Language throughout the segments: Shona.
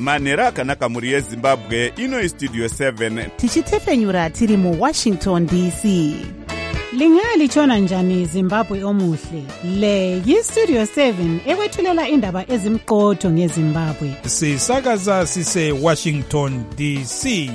manheru akanaka mhuri yezimbabwe. Ino istudio 7 tichitefenyura tiri muwashington dc. Lingalitshona njani Zimbabwe omuhle? Le yistudio 7 ekwethulela indaba ezimqotho ngeZimbabwe. Sisakaza sise Washington DC.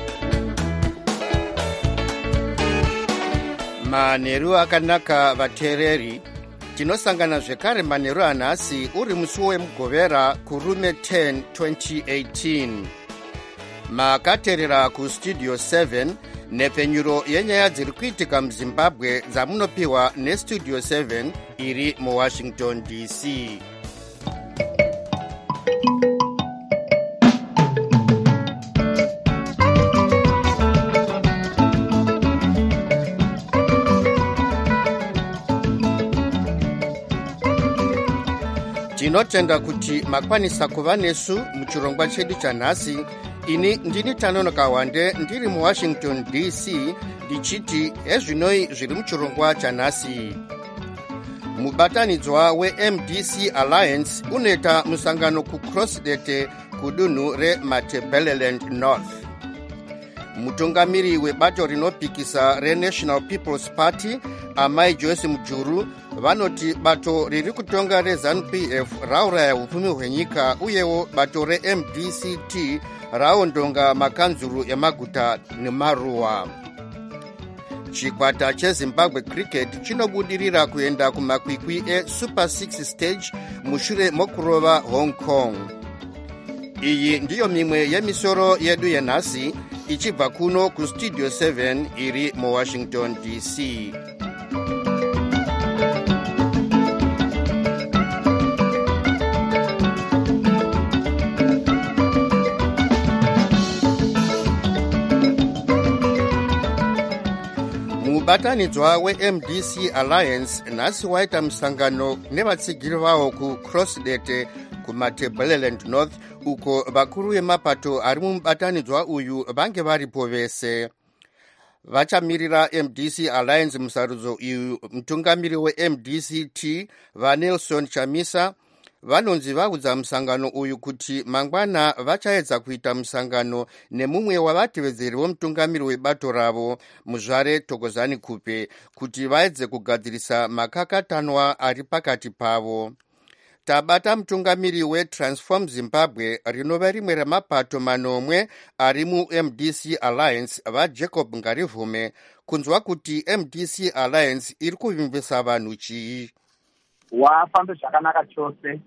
Manheru akanaka vateereri. Tinosangana zvekare manheru anhasi uri musi wemugovera kurume 10 2018. Makateerera kustudio 7 nepfenyuro yenyaya dziri kuitika muZimbabwe dzamunopiwa nestudio 7 iri muWashington DC. Tinotenda kuti makwanisa kuva nesu muchirongwa chedu chanhasi. Ini ndini Tanonoka Wande ndiri muWashington DC ndichiti ezvinoi zviri muchirongwa chanhasi. Mubatanidzwa weMDC Alliance unoita musangano kuCrossdete kudunhu reMatabeleland North. Mutungamiri webato rinopikisa reNational People's Party Amai Joyce Mujuru vanoti bato riri kutonga reZANU-PF rauraya upfumi hwenyika uyewo bato reMDCT raondonga makanzuru emaguta nemaruwa. Chikwata cheZimbabwe Cricket chinobudirira kuenda kumakwikwi eSuper 6 stage mushure mokurova Hong Kong. Iyi ndiyo mimwe yemisoro yedu yenhasi ichibva kuno kustudio 7 iri muWashington DC. Mubatanidzwa weMDC Alliance nhasi waita musangano nevatsigiri vavo kuCrossdete kuMatabeleland North uko vakuru vemapato ari mumubatanidzwa uyu vange varipo vese. Vachamirira MDC Alliance musarudzo uyu mutungamiri weMDCT vaNelson Chamisa vanonzi vaudza musangano uyu kuti mangwana vachaedza kuita musangano nemumwe wavatevedzeri vomutungamiri webato ravo Muzvare Thokozani Kupe kuti vaedze kugadzirisa makakatanwa ari pakati pavo. Tabata mutungamiri weTransform Zimbabwe rinova rimwe remapato manomwe ari muMDC Alliance vaJacob Ngarivume kunzwa kuti MDC Alliance iri kuvimbisa vanhu chii. Wafambe zvakanaka chose.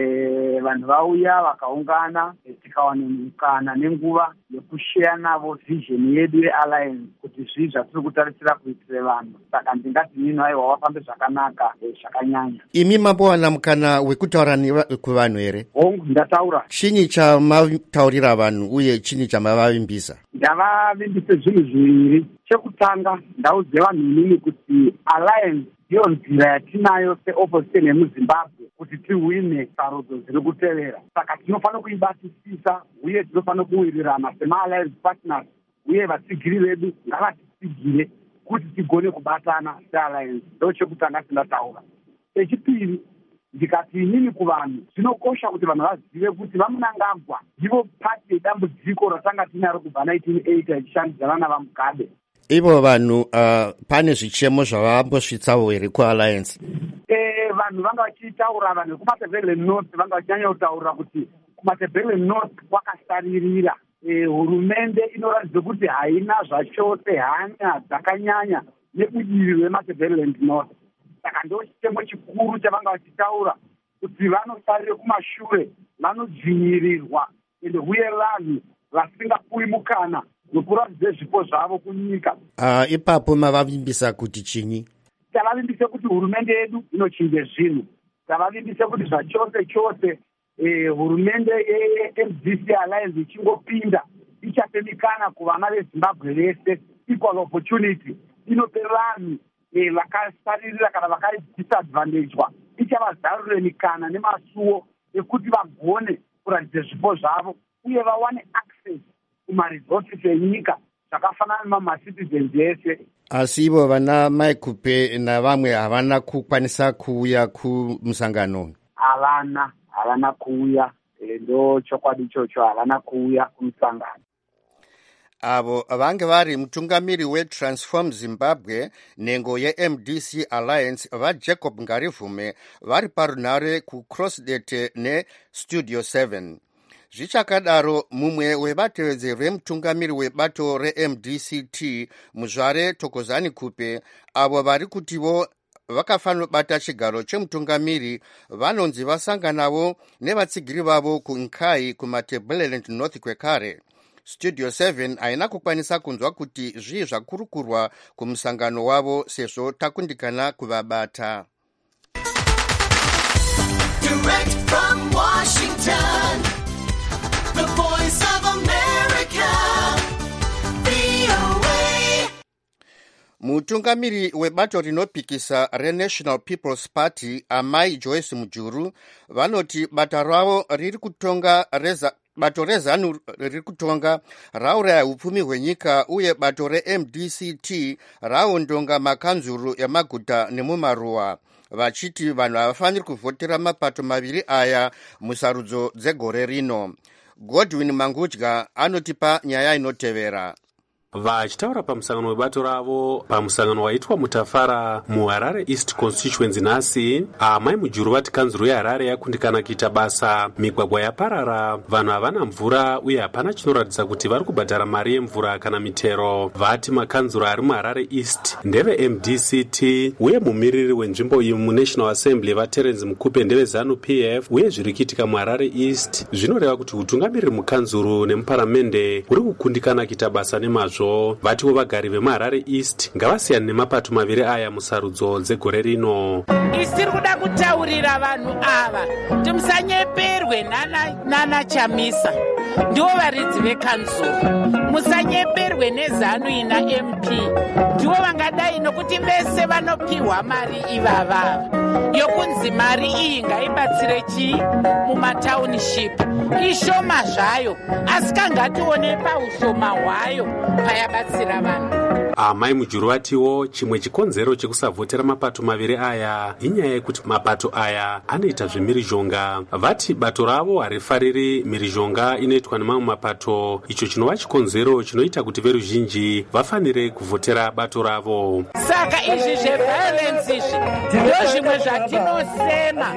Vanhu vauya vakaungana tikawana mukana nenguva yekushare navo vision yedu yealliance kuti zvii zvatiri kutarisira kuitire vanhu. Saka ndingati nini aiwa wafambe zvakanaka zvakanyanya. Imi mambowana mukana wekutaura kuvanhu here? Hongu ndataura. Chinyi chamataurira vanhu uye chinyi chamavavimbisa? Ndavavimbise zvinhu zviviri. Chekutanga ndaudze vanhu inini kuti alliance ndiyo nzira yatinayo seopposition yemuZimbabwe kuti tiwine sarudzo dziri kutevera. Saka tinofanira kuibatisisa uye tinofanira kuwirirana sema-alliance partners uye vatsigiri vedu ngavatitsigire kuti tigone kubatana se-alliance. Ndo chekutanga tindataura. Chechipiri ndikati inini kuvanhu zvinokosha kuti vanhu vazive kuti vaMunangagwa ndivo pati yedambudziko ratanga tinaro kubva 1980 ichishandidzana navaMugabe. Ivo vanhu pane zvichemo zvavambosvitsawo here kualliance? Vanhu vanga vachitaura, vanhu vekuMatabeleland North vanga vachinyanya kutaura kuti kuMatabeleland North kwakasaririra. Hurumende inoratidza kuti haina zvachose hanya dzakanyanya nebudiriro reMatabeleland North. Saka ndo chitemo chikuru chavanga vachitaura kuti vanosarire kumashure, vanodzvinyirirwa ende uye vanhu vasingapuwi mukana nokuratidze zvipo zvavo kunyika. Ipapo mavavimbisa kuti chinyi? Tavavimbise kuti hurumende yedu inochinje zvinhu. Tavavimbise kuti zvachose chose hurumende yeMDC Alliance ichingopinda ichape mikana kuvana veZimbabwe vese, equal opportunity. Inope vanhu vakasaririra kana vakari disadvantagedwa ichavazarurire mikana nemasuwo ekuti vagone kuratidze zvipo zvavo uye vawane access kumaresources enyika zvakafanana nemacitizens ese. Asi ivo vana Maikupe navamwe havana kukwanisa kuuya kumusangano? Havana kuuya. ndo chokwadi ichocho havana kuuya kumusangano. Avo vange vari mutungamiri weTransform Zimbabwe nengo yeMDC Alliance vaJacob Ngarivume vari parunhare kuCrossdete neStudio 7. Zvichakadaro mumwe wevatevedzeri vemutungamiri webato reMDCT Muzvare Thokozani Kupe avo vari kutivo vakafanira bata chigaro chemutungamiri vanonzi vasanganavo nevatsigiri vavo kuNkhai kumaTebeleland North kwekare. Studio 7 haina kukwanisa kunzwa kuti zvii zvakurukurwa kumusangano wavo sezvo takundikana kuvabata. Direct from Washington, the Voice of America, VOA. Mutungamiri webato rinopikisa reNational People's Party Amai Joyce Mujuru vanoti bata ravo riri kutonga bato rezanu riri kutonga rauraya upfumi hwenyika uye bato reMDCT raondonga makanzuru emaguta nemumaruwa vachiti vanhu havafaniri kuvhotera mapato maviri aya musarudzo dzegore rino. Godwin Mangudya anotipa nyaya inotevera. Vachitaura pamusangano webato ravo pamusangano waitwa muTafara muHarare East Constituency nhasi, Amai Mujuru vati kanzuru yeHarare yakundikana kuita basa, migwagwa yaparara, vanhu havana mvura uye hapana chinoratidza kuti vari kubhadhara mari yemvura kana mitero. Vati makanzuru ari muHarare East ndeve MDCT uye mumiriri wenzvimbo iyi muNational Assembly vaTerence Mukupe ndeve ZANU PF uye zviri kuitika muHarare East zvinoreva kuti utungamiriri mukanzuru nemuparamende uri kukundikana kuita basa nemazvo. Vatiwo vagari vemuHarare East ngavasiyane nemapato maviri aya musarudzo dzegore rino. Isiri kuda kutaurira vanhu ava kuti musanyeperwe nana Chamisa ndivo varidzi vekanzuru, musanyeperwe neZANU ina MP ndivo vangadai nokuti vese vanopiwa mari ivava yokunzi mari iyi ngaibatsire chii mumatauniship. Ishoma zvayo asi kangatione paushoma hwayo payabatsira vanhu. Amai Mujuru vatiwo chimwe chikonzero chekusavhotera mapato maviri aya inyaya yekuti mapato aya anoita zvemirizhonga. Vati bato ravo harifariri mirizhonga inoitwa nemamwe mapato, icho chinova chikonzero chinoita kuti veruzhinji vafanire kuvhotera bato ravo. Saka izvi zveviolence izvi ndo zvimwe zvatinosema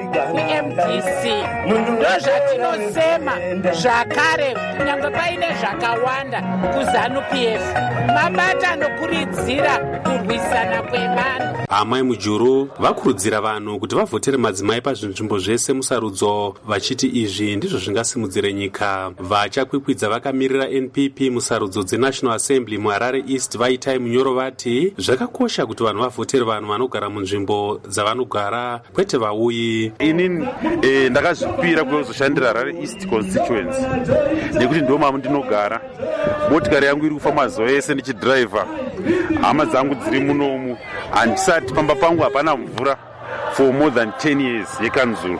kuMDC, ndo zvatinosema zvakare kunyange paine zvakawanda kuZANU PF. Mabata anokuridzira kurwisana kwevanhu. Amai Mujuru vakurudzira vanhu kuti vavhotere madzimai pazvinzvimbo zvese musarudzo, vachiti izvi ndizvo zvingasimudzire nyika. Vachakwikwidza vakamirira NPP musarudzo dzeNational Assembly muHarare East vaitai munyoro vati zvakakosha kuti vanhu vavhotere vanhu vanogara munzvimbo dzavanogara kwete vauyi. Inini ndakazvipira kuzoshandira Harare East Constituency nekuti ndo mamu ndinogara. Motikari yangu iri kufamba mazuva ese ndichidhiraivha, hama dzangu dziri munomu, handisati pamba pangu hapana mvura for more than 10 years yekanzuru.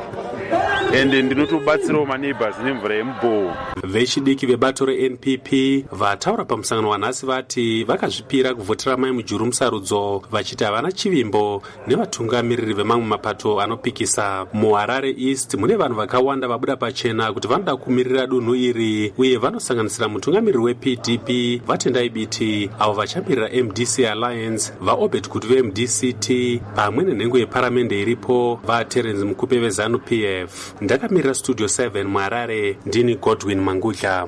Ende ndinotobatsirawo maneighbors nemvura yemubhoho. Vechidiki vebato reNPP vataura pamusangano wanhasi vati vakazvipira kuvhotera Mai Mujuru musarudzo, vachiti havana chivimbo nevatungamiriri vemamwe mapato anopikisa. MuHarare East mune vanhu vakawanda vabuda pachena kuti vanoda kumirira dunhu iri uye vanosanganisira mutungamiriri wePDP Vatendai Biti, avo vachamirira MDC Alliance, vaObed kuti veMDCT pamwe nenhengo yeparamende iripo vaTerence Mukupe veZANU PF. Ndakamirira Studio 7 muHarare, ndini Godwin Mangudya.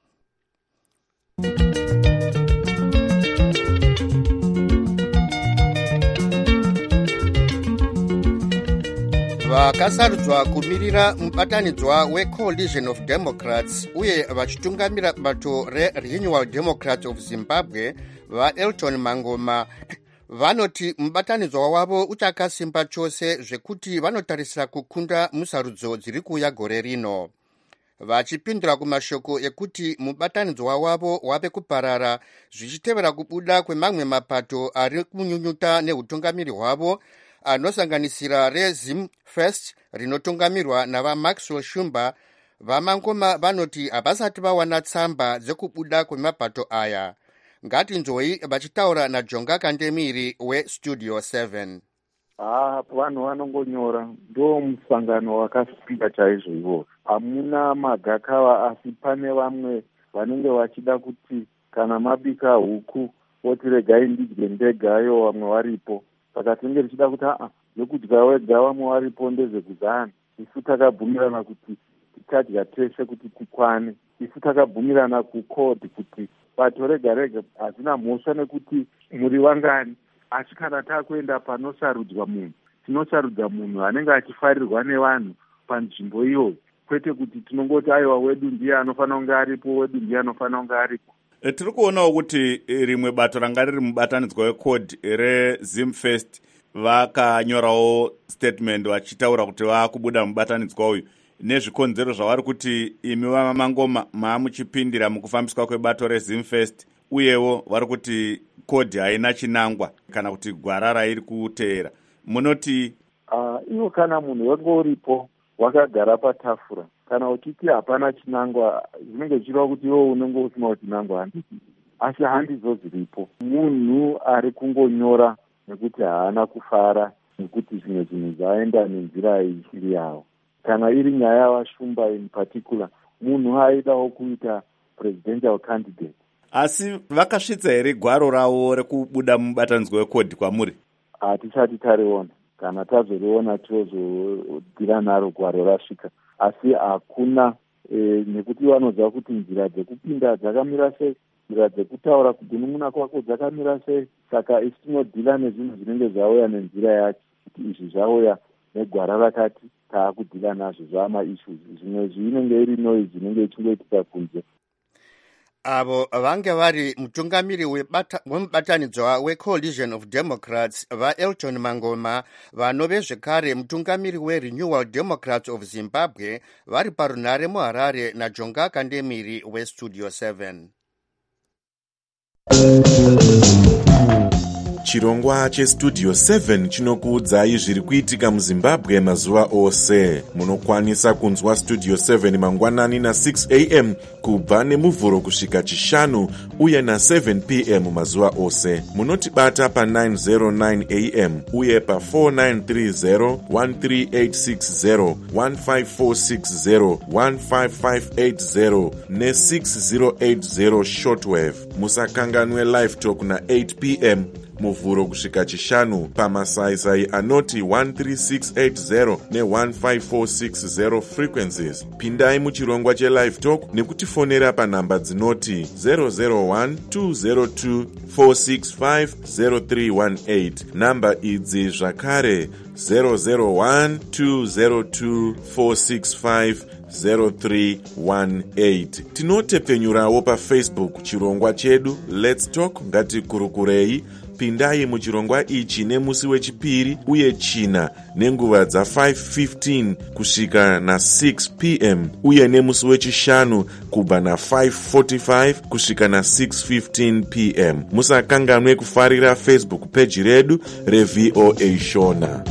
Vakasarudzwa kumirira mubatanidzwa weCoalition of Democrats uye vachitungamira bato reRenewal Democrats of Zimbabwe vaElton Mangoma vanoti mubatanidzwa wavo uchakasimba chose zvekuti vanotarisira kukunda musarudzo dziri kuuya gore rino. Vachipindura kumashoko ekuti mubatanidzwa wavo wave kuparara zvichitevera kubuda kwemamwe mapato ari kunyunyuta neutungamiri hwavo anosanganisira reZim First rinotungamirwa navaMaxwell Shumba. VaMangoma vanoti havasati vawana tsamba dzekubuda kwemapato aya. Ngatinzwei vachitaura naJonga Kandemiri weStudio 7. vanhu vanongonyora, ndo musangano wakasvika chaizvo ivo. Hamuna magakava, asi pane vamwe vanenge vachida kuti kana mabika huku oti regai ndidye ndegayo, vamwe varipo. Saka tinenge tichida kuti zvekudya wega vamwe varipo ndezvekudhana. Isu takabvumirana kuti tadya tese kuti tikwane. Isu takabvumirana kukodhi kuti bato rega rega hazina mhosva nekuti muri vangani, asi kana takuenda panosarudzwa munhu, tinosarudza munhu anenge achifarirwa nevanhu panzvimbo iyoyo, kwete kuti tinongoti aiwa wedu ndiye anofanira kunge aripo, wedu ndiye anofanira kunge aripo. Tiri kuonawo kuti rimwe bato ranga riri mubatanidzwa wekodhi reZimfest vakanyorawo statement vachitaura kuti vakubuda mubatanidzwa uyu nezvikonzero zvavari kuti imi vamamangoma maamuchipindira mukufambiswa kwebato reZimfest, uyewo vari kuti kodhi haina chinangwa kana kuti gwara rairi kuteera. Munoti iwo kana munhu wanga uripo wakagara patafura, kana uchiti hapana chinangwa, zvinenge zvichireva kuti iwo unenge usinawo chinangwa. Asi handizo dziripo. Munhu ari kungonyora nekuti haana kufara nekuti zvimwe zvinhu zvaenda nenzira ichiri yavo. Kana iri nyaya yavashumba in particular, munhu aidawo kuita presidential candidate. Asi vakasvitsa here gwaro ravo rekubuda mubatanidzwa wekodhi kwamuri? Hatisati tariona. Kana tazoriona tozodira naro gwaro rasvika. Asi hakuna nekuti vanoziva kuti nzira dzekupinda dzakamira sei, nzira dzekutaura kugunun'una kwako dzakamira sei. Saka isi tinodhila nezvinhu zvinenge zvauya nenzira yacho, kuti izvi zvauya negwara rakati, taakudhila nazvo zvamaissues. Zvimwe zvinenge iri noise inenge ichingoitika kunze. Avo vange vari mutungamiri wemubatanidzwa weCoalition of Democrats vaElton Mangoma, vanove zvekare mutungamiri weRenewal Democrats of Zimbabwe, vari parunhare muHarare naJonga Kandemiri weStudio 7. Chirongwa cheStudio 7 chinokuudzai zviri kuitika muZimbabwe mazuva ose. Munokwanisa kunzwa Studio 7 mangwanani na6 am kubva nemuvhuro kusvika chishanu uye na7 pm mazuva ose. Munotibata pa909 am uye pa4930, 13860, 15460, 15580 ne6080 shortwave. Musakanganwe live talk na8 pm muvhuro kusvika chishanu pamasaisai anoti 13680 ne15460 frequencies. Pindai muchirongwa chelive talk nekutifonera panhamba dzinoti 001-202-465-0318. Namba idzi zvakare 001-202-465-0318. Tinotepfenyurawo paFacebook chirongwa chedu Let's Talk ngatikurukurei. Pindai muchirongwa ichi nemusi wechipiri uye china nenguva dza5:15 kusvika na6 pm uye nemusi wechishanu kubva na5:45 kusvika na6:15 pm. Musakanganwe kufarira Facebook page redu reVOA Shona.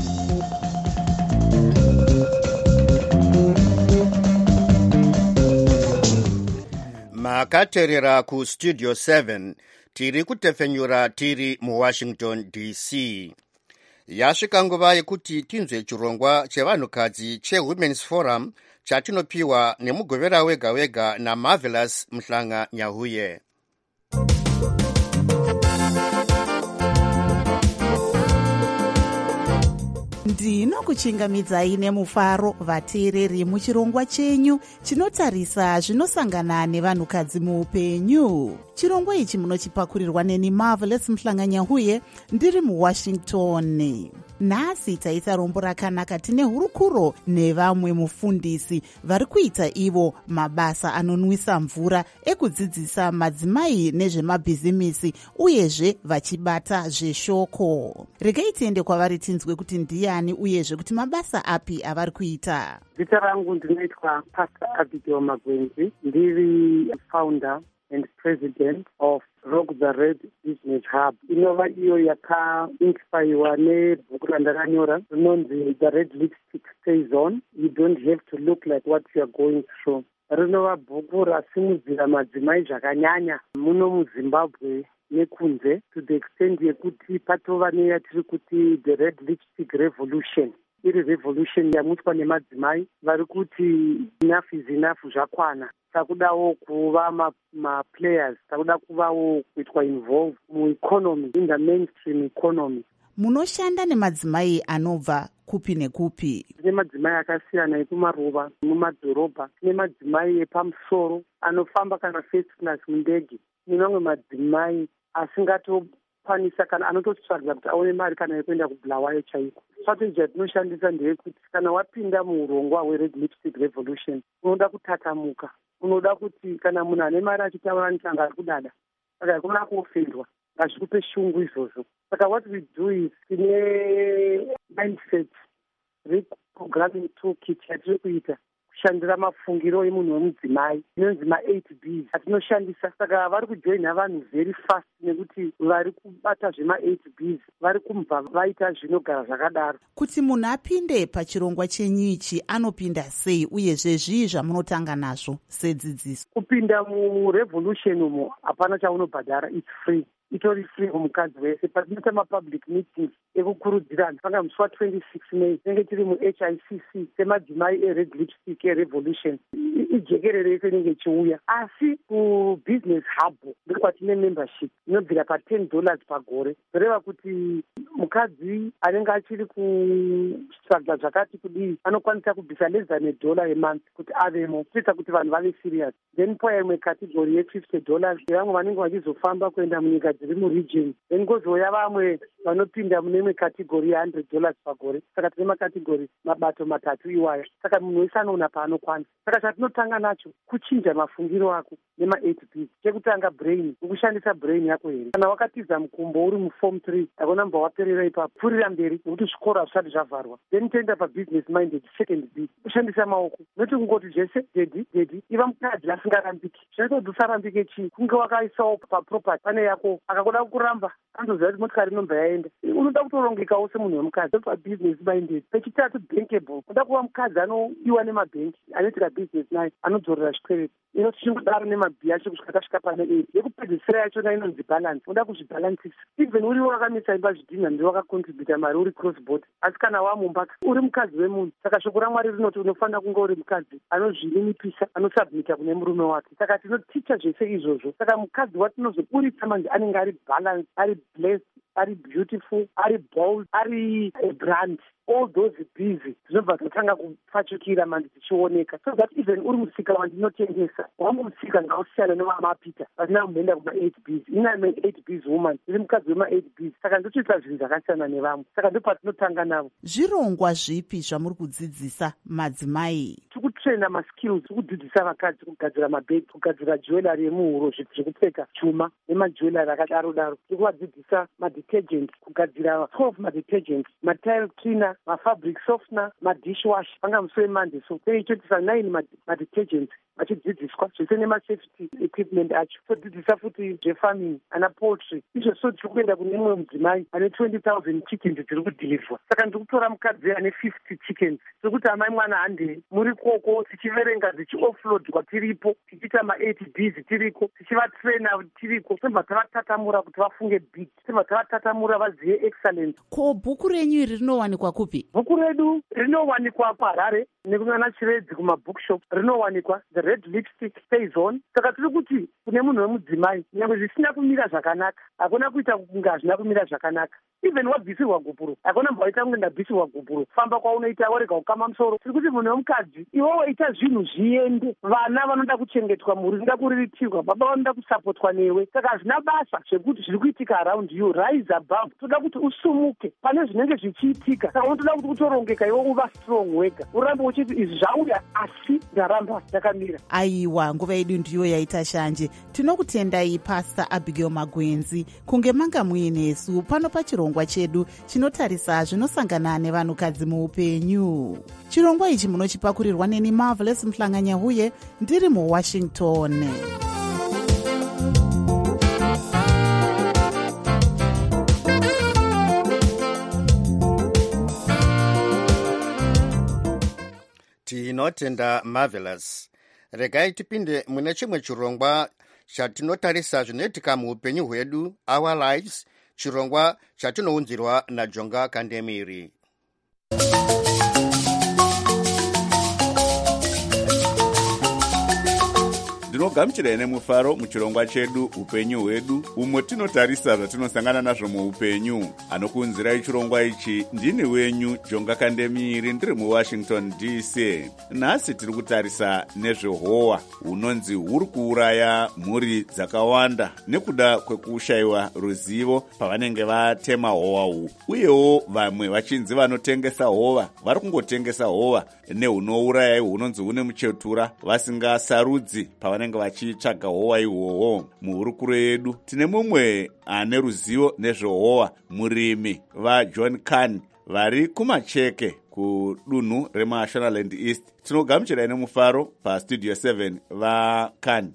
Makaterera kuStudio 7. Tiri kutefenyura tiri muWashington DC. Yasvika nguva yekuti tinzwe chirongwa chevanhukadzi cheWomen's Forum chatinopiwa nemugovera wega wega naMarvelous Mhlanga Nyahuye. Ndinokuchingamidzai nemufaro vateereri muchirongwa chenyu chinotarisa zvinosangana nevanhukadzi muupenyu. Chirongwa ichi munochipakurirwa neni Marvelous Mhlanga Nyahuye ndiri muWashington. Nhasi taita rombo rakanaka tine hurukuro nevamwe mufundisi vari kuita ivo mabasa anonwisa mvura ekudzidzisa madzimai nezvemabhizimisi uyezve vachibata zveshoko. Regai tiende kwavari tinzwe kuti ndiani uyezve kuti mabasa api avari kuita. Zita rangu ndinoitwa Pastor Abigail Magwenzi, ndiri founder and president of Rock the Red Business Hub. Inova iyo yakainspirwa nebhuku randakanyora rinonzi The Red Lipstick Stays On. You don't have to look like what you are going through. Rinova bhuku rasimudzira madzimai zvakanyanya muno muZimbabwe nekunze to the extent yekuti patova neyatiri kuti the red lipstick revolution. Iri revolution yamuitwa nemadzimai vari kuti enough is enough, zvakwana. Takudawo kuva ma-players, takuda kuvawo kuitwa involved mueconomy, in the mainstream economy. Munoshanda nemadzimai anobva kupi nekupi? Tine madzimai akasiyana ekumarova, mumadhorobha, tine madzimai epamusoro anofamba kana first class mundege, tine mamwe madzimai asingatokwanisa kana anototsvaga kuti aone mari kana yekuenda kubulawayo chaiko. Strategy yatinoshandisa ndeyekuti kana wapinda muurongwa hwered lipstick revolution unoda kutatamuka, unoda kuti kana munhu ane mari achitaura nechanga ari kudada, saka hakuna kuofendwa, ngazvikupe shungu izvozvo. Saka what we do is tine mindset reprogramming toolkit yatiri kuita kushandira mafungiro emunhu wemudzimai inonzi ma8Bs atinoshandisa. Saka vari kujoina vanhu very fast nekuti vari kubata zvema8Bs vari kumva vaita zvinogara zvakadaro. Kuti munhu apinde pachirongwa chenyu ichi anopinda sei, uyezve zvii zvamunotanga nazvo sedzidziso? Kupinda murevolution umo hapana chaunobhadhara, it's free. Itori free kumukadzi wese. Patinoita mapublic meetings ekukurudzirana, panga musi wa26 May tinenge tiri muHICC semadzimai ered lipstick revolution. Ijekerere yese inenge ichiuya, asi kubusiness hub ndokwatine membership inobvira pa$10 pagore, zvoreva kuti mukadzi anenge achiri kutsvaga zvakati kudii anokwanisa kubvisa less than $1 a month kuti avemo, kuita kuti vanhu vave serious. Then poya imwe category ye$50 vamwe vanenge vachizofamba kuenda munyika dziri muregion, then kozouya vamwe vanopinda mune imwe category ye$100 pagore. Saka tine makategori mabato matatu iwaya, saka munhu wese anoona paanokwana. Saka chatinotanga nacho kuchinja mafungiro ako nema8P. Chekutanga brain, ukushandisa brain yako here. Kana wakatiza mukumbo uri muform 3 hakuna mba waperera ipapo, pfurira mberi nokuti zvikora zvisati zvavharwa. Then toenda pabusiness minded, second B, kushandisa maoko, noti kungoti zvese dedi iva mukadzi asingarambiki. Zvinoita usarambike chii, kunge wakaisawo paproperty pane yako, akakuda kuramba anoziva kuti motikari inomba yaenda. Unoda kutorongekawo semunhu wemukadzi pabusiness minded. Pechitatu bankable, unoda kuva mukadzi anodiwa nemabhenki, anoitira business naye, anodzorera zvikwereti. Inotichingodaro nemabhi acho kusvika tasvika pane 8. Yekupedzisira yachona inonzi balance, unoda kuzvibalansisa. Even uriwo wakamisa imba zvidhina ndiwo wakakontributa mari uri cross border, asi kana wamumba uri mukadzi wemunhu. Saka shoko raMwari rinoti unofanira kunge uri mukadzi anozvininipisa, anosubmita kune murume wake. Saka tinoticha zvese izvozvo. Saka mukadzi watinozoburitsa manje anenge ari balance, ari blessed, ari beautiful, ari bold, ari a brand. All those busy dzinobva dzatanga kupfachukira manje dzichioneka, so that even uri musika wandinotengesa wamwe musika ngausiyana nevamapita vasina kumboenda kuma8Bs. Ina ma8Bs woman iri mukadzi wema8Bs, saka ndotoita zvinhu zvakasiyana nevamwe. Saka ndopatinotanga navo. Zvirongwa zvipi zvamuri kudzidzisa madzimai? Tiri kutraina maskills, tiri kudzidzisa vakadzi kugadzira mabhegi, kugadzira jewelry yemuhuro, zvinhu zvekupfeka, chuma nemajewelry akadaro daro. Tiri kuvadzidzisa madetergent, kugadzira 12 madetergent, matile cleaner, mafabric softener, madishwash. Panga musi weMonday, so teichotisa 9 madetergents vachidzidziswa zvese nemasafety equipment acho. Todzidzisa futi zvefarming, ana poultry. Izvo so tiri kuenda kune mumwe mudzimai ane 20,000 chickens dziri kudhilivhwa. Saka ndiri kutora mukadzi ane 50 chickens. Tiri kuti amai mwana handei, muri koko tichiverenga dzichi-offload kwatiripo, tichiita ma8Bs tiriko, tichivatraina tiriko. Tobva tavatatamura kuti vafunge big, tobva tavatatamura vazive excellence. Ko bhuku renyu iri rinowanikwa kupi? Bhuku redu rinowanikwa paHarare nekuna Chiredzi kumabookshop. Rinowanikwa The Red Lipstick Stays On. Saka tiri kuti kune munhu wemudzimai nyangwe zvisina kumira zvakanaka, hakuna kuita kunge hazvina kumira zvakanaka. Even wabvisirwa gubhuro, hakuna mbaita kunge ndabvisirwa gubhuro, famba kwaunoita warega kukama musoro. Tiri kuti munhu wemukadzi iwewo ita zvinhu zviende. Vana vanoda kuchengetwa, mhuri inoda kuriritirwa, baba vanoda kusapotwa newe. Saka hazvina basa zvekuti zviri kuitika around you. Rise above. Toda kuti usumuke pane zvinenge zvichiitika. Saka unotoda kuti utorongeka iwe uva strong wega, urambe uchiti izvi zvauya asi ndaramba ndakamira. Aiwa, nguva yedu ndiyo yaita shanje. Tinokutendai Pastor Abigail Magwenzi kunge manga muinesu pano pachirongwa chedu chinotarisa zvinosangana nevanhukadzi muupenyu. Chirongwa ichi munochipakurirwa neni Marvelous Mhlanganyahuye ndiri muWashington. Tinotenda Marvelous. Regai tipinde mune chimwe chirongwa chatinotarisa zvinoitika muupenyu hwedu, Our Lives, chirongwa chatinounzirwa naJonga Kandemiri. Ndinogamuchirai nemufaro muchirongwa chedu upenyu hwedu, umwe tinotarisa zvatinosangana nazvo muupenyu. Anokuunzirai chirongwa ichi ndini wenyu Jonga Kandemiri, ndiri muWashington DC. Nhasi tiri kutarisa nezvehowa hunonzi huri kuuraya mhuri dzakawanda nekuda kwekushayiwa ruzivo pavanenge vatema howa uhu. Uyewo vamwe vachinzi vanotengesa hova vari kungotengesa hova nehunouraya hunonzi hune muchetura vasingasarudzi pavanenge vachitsvaga howa ihwohwo. Muhurukuro yedu tine mumwe ane ruzivo nezvehowa, murimi vaJohn Khan vari kumacheke kudunhu reMashonaland East. Tinogamuchirai nemufaro pastudio 7 vaKhan.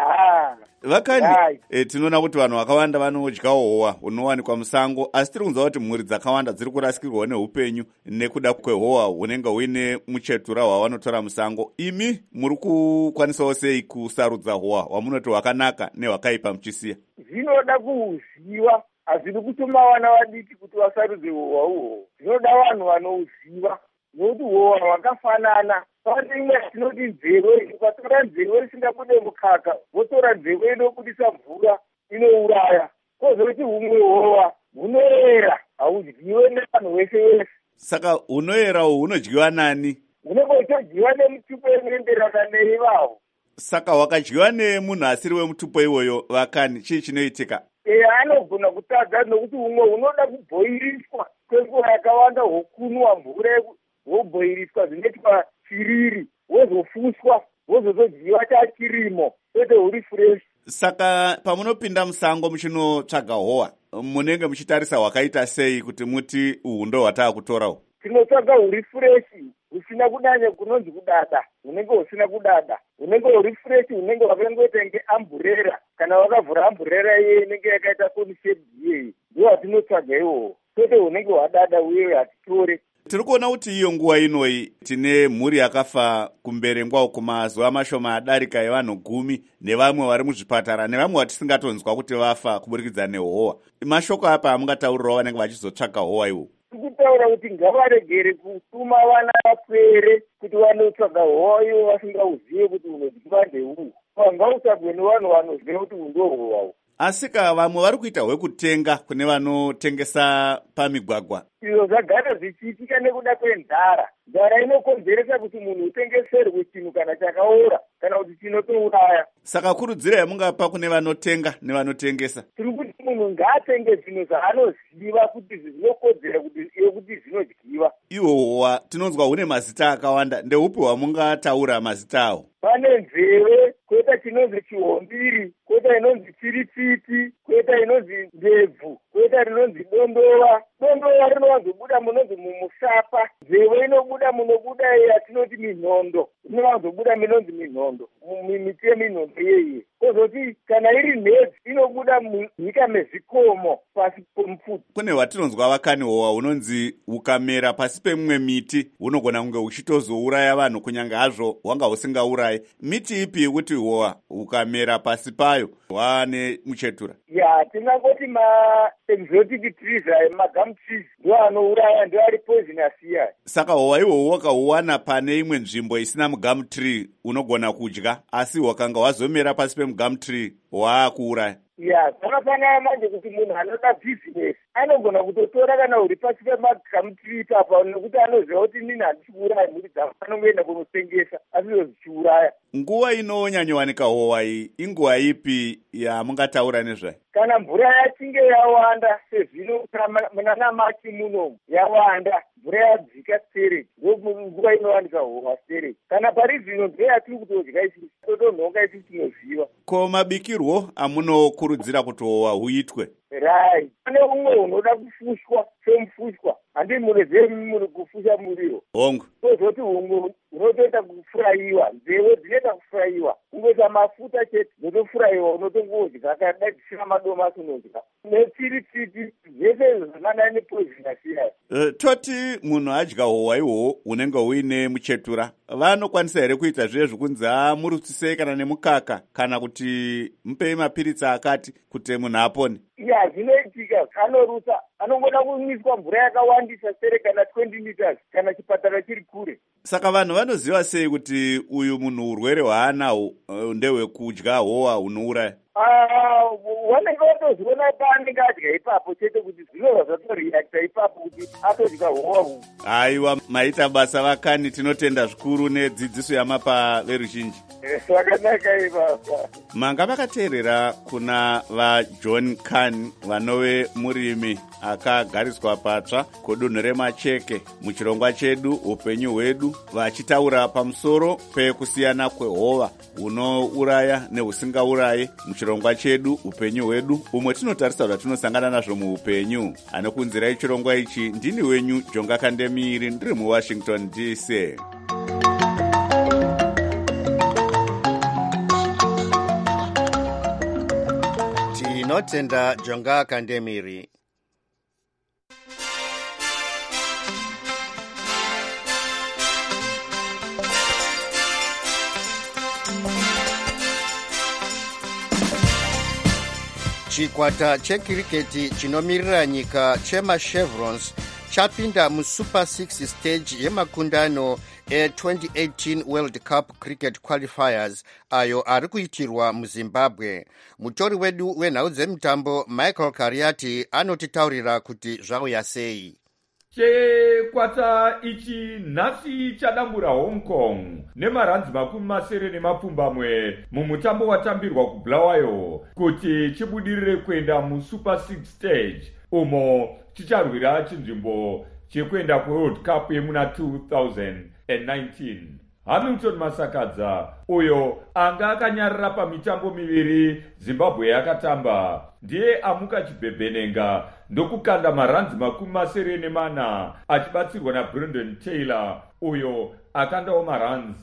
Vakani, tinoona kuti vanhu vakawanda vanodyawo howa hunowanikwa musango, asi tiri kunzwa kuti mhuri dzakawanda dziri kurasikirwawo neupenyu nekuda kwehowa hunenge huine muchetura hwavanotora musango. Imi muri kukwanisawo sei kusarudza howa hwamunoti hwakanaka nehwakaipa muchisiya? Zvinoda kuhuziva, hazvidi kutuma vana vadiki kuti vasarudze howa uhwo. Zvinoda vanhu vanouziva, nokuti howa hwakafanana. Pane imwe yatinoti nzeve, ukatora nzeve isingabude mukaka, wotora nzeve inobudisa mvura, inouraya. Kozoti humwe howa hunoera, haudyiwe nevanhu wese wese. Saka hunoera uhu hunodyiwa nani? Hunenge huchodyiwa nemutupo inoenderana neivavo. Saka hwakadyiwa nemunhu asiri wemutupo iwoyo, Vakani, chii chinoitika? Anogona kutadza nokuti humwe hunoda kubhoiriswa kwenguva yakawanda, hwokunwa mvura hwobhoiriswa zvinoitwa chiriri, wozofuswa, wozotodyiwa chachirimo, kwete huri fresh. Saka pamunopinda musango muchinotsvaga howa, munenge muchitarisa hwakaita sei kuti muti uhu ndo hwataa kutorawo? Tinotsvaga huri freshi, husina kudanya kunonzi kudada, hunenge husina kudada, hunenge huri freshi, hunenge hwakangoita nge amburera, kana wakavhura amburera iye inenge yakaita konishedi iyeyi, ndo hatinotsvaga iwowo, kwete hunenge hwadada uye hatitore. Tiri kuona kuti iyo nguva inoyi tine mhuri yakafa kumberengwa kumazuva mashoma adarika evanhu 10 nevamwe vari muzvipatara nevamwe vatisingatonzwa kuti vafa kuburikidza nehowa. Mashoko apa amungataurirawo vanenge vachizotsvaga howa iwo? Tikutaura kuti ngavaregere kutuma vana vapwere kuti vanotsvaga howa iwo vasingauzive kuti unodyiwa ndeuhu. Ngautsvagwe nevanhu vanoziva kuti uhu ndo howawo. Asika vamwe vari kuita hwekutenga kune vanotengesa pamigwagwa. Izvo zvagara zvichiitika nekuda kwenzara. Nzara inokonzeresa kuti munhu utengeserwe chinhu kana chakaora kana kuti chinotouraya. Saka kurudzira yamungapa kune vanotenga nevanotengesa? Tiri kuti munhu ngaatenge zvinhu zvaanoziva kuti zvinokodzera kuti zvinodyiwa. Ihwo howa tinonzwa hune mazita akawanda, ndeupi hwamungataura mazita awo? Pane nzeve, koita chinonzi chihombiri, koita inonzi chiritsiti, koita inonzi ndebvu, koita rinonzi dondova. Dondova rinowanzobuda munonzi mumusapa. Nzeve inobuda munobuda yatinoti minhondo, inowanzobuda minonzi minhondo, miti yeminhondo iyeye. Kozoti kana iri nhedzi inobuda munyika mezvikomo pasi pomupfuta. Kune hwatinonzwa Vakani, howa hunonzi hukamera pasi pemimwe miti hunogona kunge huchitozouraya vanhu kunyange hazvo hwanga husingaurayi. Miti ipi yekuti howa hukamera pasi payo hwane muchetura? Tingangoti ma-exotic trees, ma-gum trees, ndo anouraya, ndo ari poisonous iya. Saka howa ihwo wakahuwana pane imwe nzvimbo isina mugum tree unogona kudya, asi hwakanga hwazomera pasi pemugum tree hwaakuuraya. Zvakafanana manje kuti munhu anoda bhizinesi anogona kutotora kana huri pasi pemagum tree ipapa, nekuti anoziva kuti nini handisi kuuraya mhuri dzangu, anongoenda kunotengesa asi zvichiuraya. Nguva inonyanyowanika howa iyi inguva ipi yamungataura nezvayo? Kana mvura yachinge yawanda sezvino munana Machi munomu yawanda, mvura yadzika stereki, ndomunguva inowanika howa stereki. Kana pari zvino ndo yatiri kutodya isisi, totonhonga isisi tinoziva. Ko mabikirwo amunokurudzira kuti howa huitwe? Pane umwe hunoda kufushwa semufushwa, handi munezve muri kufusha muriro. Hongu. Tozoti humwe hunotoita kufurayiwa, nzeve dzinoita kufurayiwa, kungoisa mafuta chete, dzotofurayiwa, unotongodya, kana dai dzisina madomasi unodya. Nechiritsiti zvese izvo zvakadai nepoison asiyana. Toti munhu adya hohwa ihwo hunenge huine muchetura, vanokwanisa here kuita zvezvo kunzi murutsisei kana nemukaka kana kuti mupei mapiritsi akati kuti munhu apone? Ya, zvinoitika. Anorutsa, anongoda kumwiswa mvura yakawandisa sere kana 20 liters kana chipatara chiri kure. Saka vanhu vanoziva sei kuti uyu munhu urwere hwaanahwo ndehwekudya hohwa hunouraya? Vanenge vatozviona paanenge adya ipapo chete kuti zvinobva zvatoreacta ipapo kuti atodya hohwa uhu. Aiwa, maita basa vakani, tinotenda zvikuru nedzidziso yamapa veruzhinji. Zvakanaka ivava. Manga vakateerera kuna vaJohn Khan vanove murimi akagariswa patsva kudunhu remacheke muchirongwa chedu upenyu hwedu, vachitaura pamusoro pekusiyana kwehova hunouraya nehusingaurayi muchirongwa chedu upenyu hwedu, umwe tinotarisa zvatinosangana nazvo muupenyu. Anokunzirai chirongwa ichi ndini wenyu Jonga Kandemiri, ndiri muWashington DC. Tinotenda Jonga Kandemiri. Chikwata chekiriketi chinomirira nyika chemachevrons chapinda muSuper 6 stage yemakundano e2018 World Cup Cricket Qualifiers ayo ari kuitirwa muZimbabwe. Mutori wedu wenhau dzemitambo Michael Kariati anotitaurira kuti zvauya sei. Chikwata ichi nhasi chadambura Hong Kong nemaranzi 70 mumutambo watambirwa kuBulawayo kuti chibudirire kuenda muSuper 6 stage umo chicharwira chinzvimbo chekuenda kuWorld Cup yemuna 2019. Hamilton Masakadza, uyo anga akanyarara pamitambo miviri Zimbabwe yakatamba, ndiye amuka chibhebhenenga ndokukanda maranzi 80 achibatsirwa naBrendan Taylor, uyo akandawo maranzi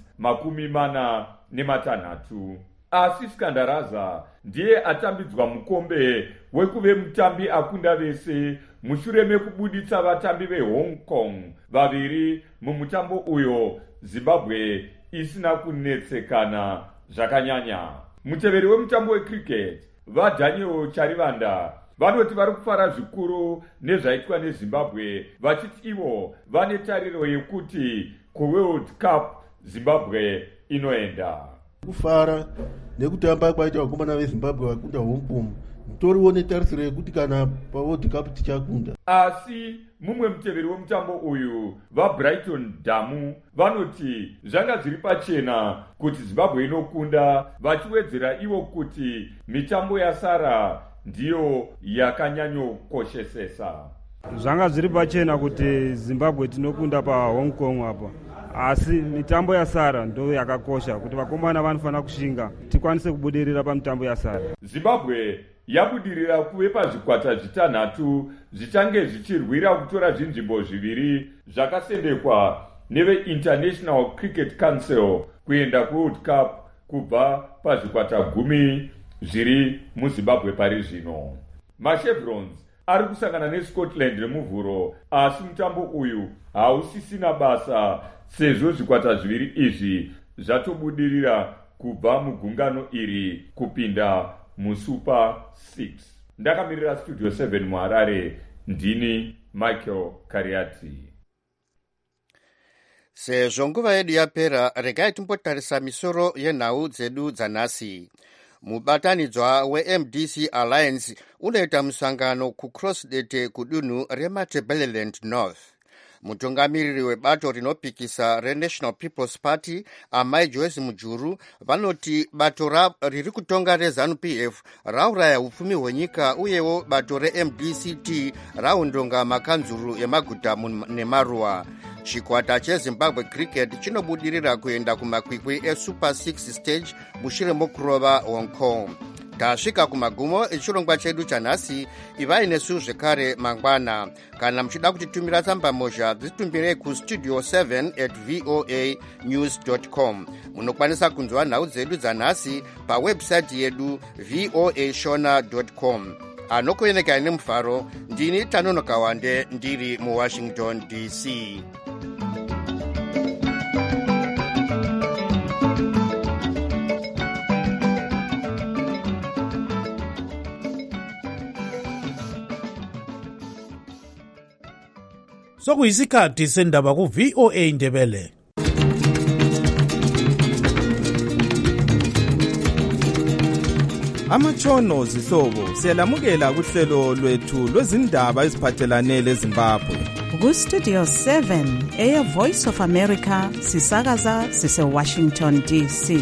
46. Asi Skandaraza ndiye atambidzwa mukombe wekuve mutambi akunda vese mushure mekubuditsa vatambi veHong Kong vaviri mumutambo uyo Zimbabwe isina kunetsekana zvakanyanya. Muteveri wemutambo wecricket vaDaniel Charivanda vanoti vari kufara zvikuru nezvaitwa neZimbabwe, vachiti ivo vane tariro yekuti kuWorld Cup Zimbabwe inoenda. Kufara nekutamba kwaita vakomana veZimbabwe vakunda Hong Kong, mutoriwo netarisiro yekuti kana paWorld Cup tichakunda. Asi mumwe muteveri wemutambo uyu vaBrighton Damu vanoti zvanga zviri pachena kuti Zimbabwe inokunda, vachiwedzera ivo kuti mitambo yasara ndiyo yakanyanyokoshesesa. Zvanga zviri pachena kuti Zimbabwe tinokunda paHong Kong apa, asi mitambo yasara ndo yakakosha kuti vakomana vanofana kushinga tikwanise kubudirira pamitambo yasara. Zimbabwe yabudirira kuve pazvikwata zvitanhatu zvichange zvichirwira kutora zvinzvimbo zviviri zvakasendekwa neve-International Cricket Council kuenda kuWorld Cup kubva pazvikwata 10 zviri muZimbabwe pari zvino. Machevrons ari kusangana neScotland remuvhuro, asi mutambo uyu hausisina basa sezvo zvikwata zviviri izvi zvatobudirira kubva mugungano iri kupinda muSuper 6. Ndakamirira Studio 7 muHarare, ndini Michael Kariati. Sezvo nguva yedu yapera, regai timbotarisa misoro yenhau dzedu dzanhasi. Mubatanidzwa weMDC Alliance unoita musangano kuCrossdete kudunhu reMatabeleland North. Mutungamiriri webato rinopikisa reNational People's Party Amai Joyce Mujuru vanoti bato riri kutonga reZANU-PF rauraya upfumi hwenyika, uyewo bato reMDCT raundonga makanzuru emaguta nemaruwa. Chikwata cheZimbabwe Cricket chinobudirira kuenda kumakwikwi eSuper 6 stage mushure mokurova Hong Kong. Tasvika kumagumo echirongwa chedu chanhasi. Ivai nesu zvekare mangwana. Kana muchida kutitumira tsamba mozha, dzitumbirei kustudio 7@voanews.com. Munokwanisa kunzwa nhau dzedu dzanhasi pawebsite yedu voashona.com. anokuyeneka ine mufaro ndini Tanono Kawande ndiri muWashington DC. Sokuyisikhathi sendaba ku VOA Ndebele. Amatshono zihlobo siyalamukela kuhlelo lwethu lwezindaba eziphathelane leZimbabwe. Ku Studio 7 Air Voice of America sisakaza sise Washington DC.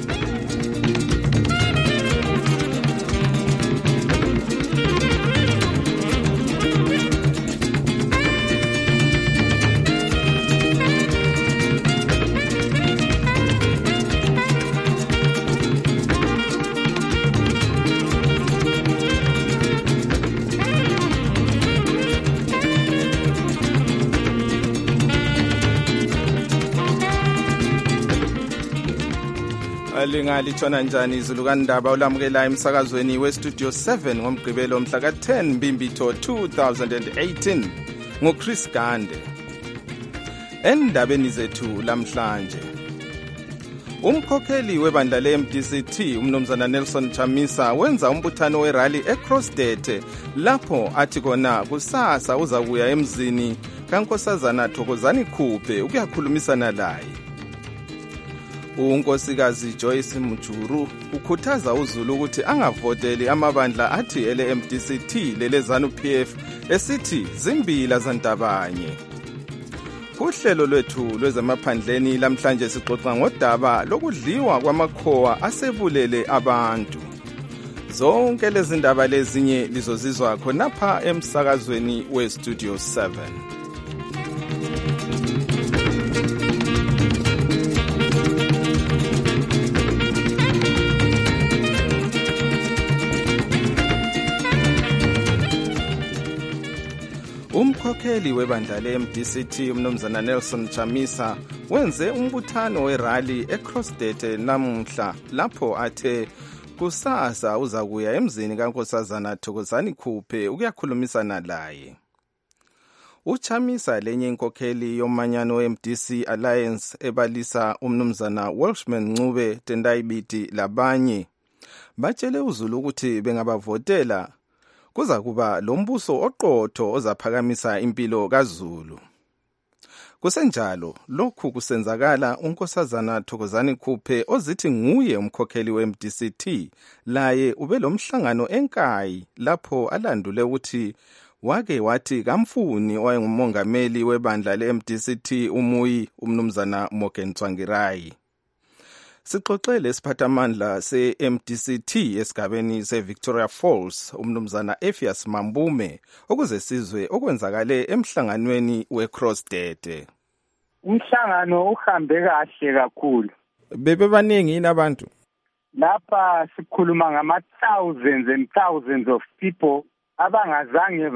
Lingalitshona njani izulu kandaba olamukela emsakazweni weStudio 7 ngomgqibelo mhla ka-10 Mbimbitho 2018 nguChris Gande. Endabeni zethu lamhlanje, umkhokheli webandla le-MDCT umnumzana Nelson Chamisa wenza umbuthano werally eCrossdete lapho athi kona kusasa uzakuya emzini kaNkosazana Thokozani Khuphe ukuyakhulumisana laye. Unkosikazi Joyce Mujuru ukhuthaza uZulu ukuthi angavoteli amabandla athi ele-MDCT lele-ZANU-PF esithi zimbila zantabanye. Kuhlelo lwethu lwezemaphandleni lamhlanje sixoxa ngodaba lokudliwa kwamakhowa asebulele abantu. Zonke lezi ndaba lezinye lizozizwa khonapha emsakazweni weStudio 7. Umkhokheli webandla le-MDCT umnumzana Nelson Chamisa wenze umbuthano werally eCrossdete namuhla lapho athe kusasa uzakuya emzini kaNkosazana Thokozani Khuphe ukuyakhulumisana laye. Uchamisa lenye inkokheli yomanyano we-MDC Alliance ebalisa umnumzana Welshman Ncube Tendayibiti labanye batshele uZulu ukuthi bengabavotela kuza kuba lombuso oqotho ozaphakamisa impilo kaZulu. Kusenjalo lokhu kusenzakala uNkosazana Thokozani Khuphe ozithi nguye umkhokheli we-MDCT laye ube lomhlangano enkayi lapho alandule ukuthi wake wathi kamfuni owayengumongameli webandla le-MDCT umuyi umnumzana Morgan Tsvangirai. Sixoxele isiphathamandla se-MDCT esigabeni se-Victoria Falls umnumzana Ephias Mambume ukuze sizwe okwenzakale emhlanganweni weCrossdete. Umhlangano uhambe kahle kakhulu. Bebe baningi yini abantu? Lapha sikhuluma ngama-thousands and thousands of people abangazange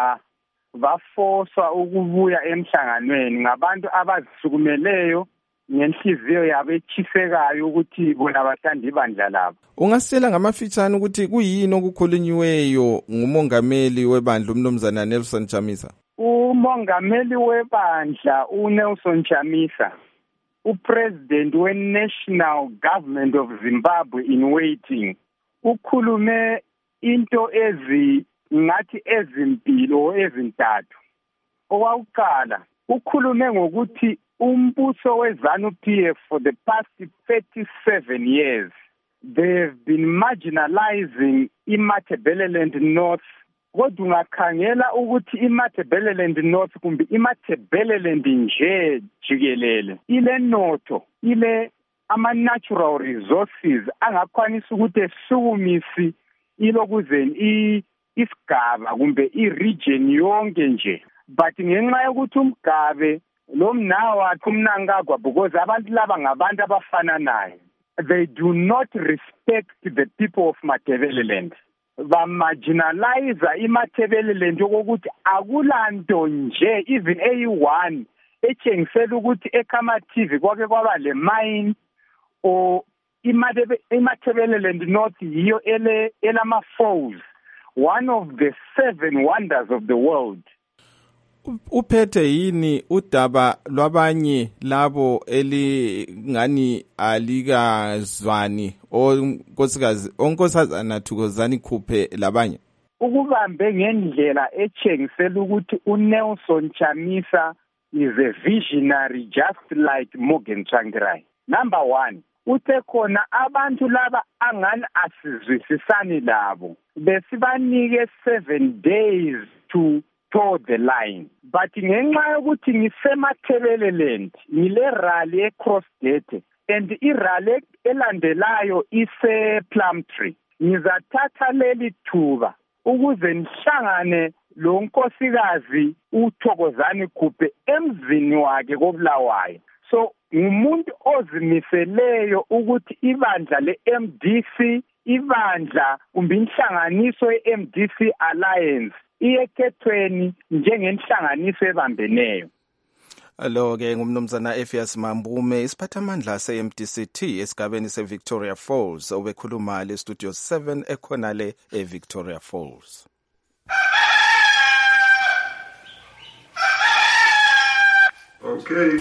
bafoswa ukubuya emhlanganweni, ngabantu abazisukumeleyo ngenhliziyo yabo echisekayo ukuthi bona bathanda ibandla labo. Ungasitshela ngamafitshane ukuthi kuyini okukhulunyiweyo ngumongameli webandla umnumzana Nelson Chamisa? Umongameli webandla uNelson Chamisa, upresident we-National Government of Zimbabwe in waiting, ukhulume into ngathi ezimpilo ezintathu. Owakuqala ukhulume ngokuthi umbuso weZANU-PF for the past 37 years they've been marginalizing iMatabeleland North. Kodwa ungakhangela ukuthi iMatabeleland North kumbe iMatabeleland nje jikelele ile notho, ile ama-natural resources angakwanisa ukuthi esukumisi ilokuzeni isigaba kumbe i-region yonke nje. But ngenxa yokuthi umgabe lo mnawakhe umnankagwa because abantu laba ngabantu abafananayo, they do not respect the people of Matabeleland. Bamarginalize iMatabeleland yokuthi akulanto nje even A1 etshengisela ukuthi eKamathi kwake kwaba le mine o iMatabeleland North yiyo elama-falls one of the 7 wonders of the world. Uphethe yini udaba lwabanye labo elingani alikazwani onkosazana Thokozani Khuphe labanye? Ukubambe ngendlela etshengisela ukuthi uNelson Chamisa is a visionary just like Morgan Tsvangirai. Number 1, uthe khona abantu laba angani asizwisisani labo besibanike 7 days to toe the line, but ngenxa yokuthi ngisemathebeleland ngile rally eCrossgate and irally elandelayo ise Plumtree, ngizathatha leli thuba ukuze nihlangane lo nkosikazi uThokozani Khuphe emzini wakhe koBulawayo. So ngumuntu ozimiseleyo ukuthi ibandla leMDC, ibandla kumbe inhlanganiso yeMDC Alliance iyekhethweni njengenhlanganiso ebambeneyo. Lo-ke ngumnumzana Effias Mambume, isiphathamandla se-MDCT esigabeni se-Victoria Falls, obekhuluma le-Studio 7 ekhonale e-Victoria Falls. Okay.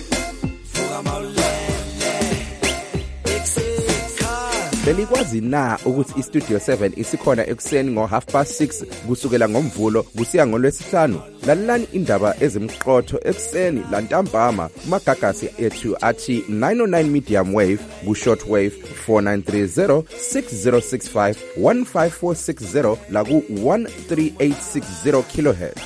Belikwazi na ukuthi iStudio 7 isikhona ekuseni ngo6:30 kusukela ngoMvulo kusiya ngoLwesihlanu? Lalelani indaba ezimqotho ekuseni lantambama kumagagasi ethu athi 909 medium wave ku-short wave 4930 6065 15460 la ku-13860 kilohertz.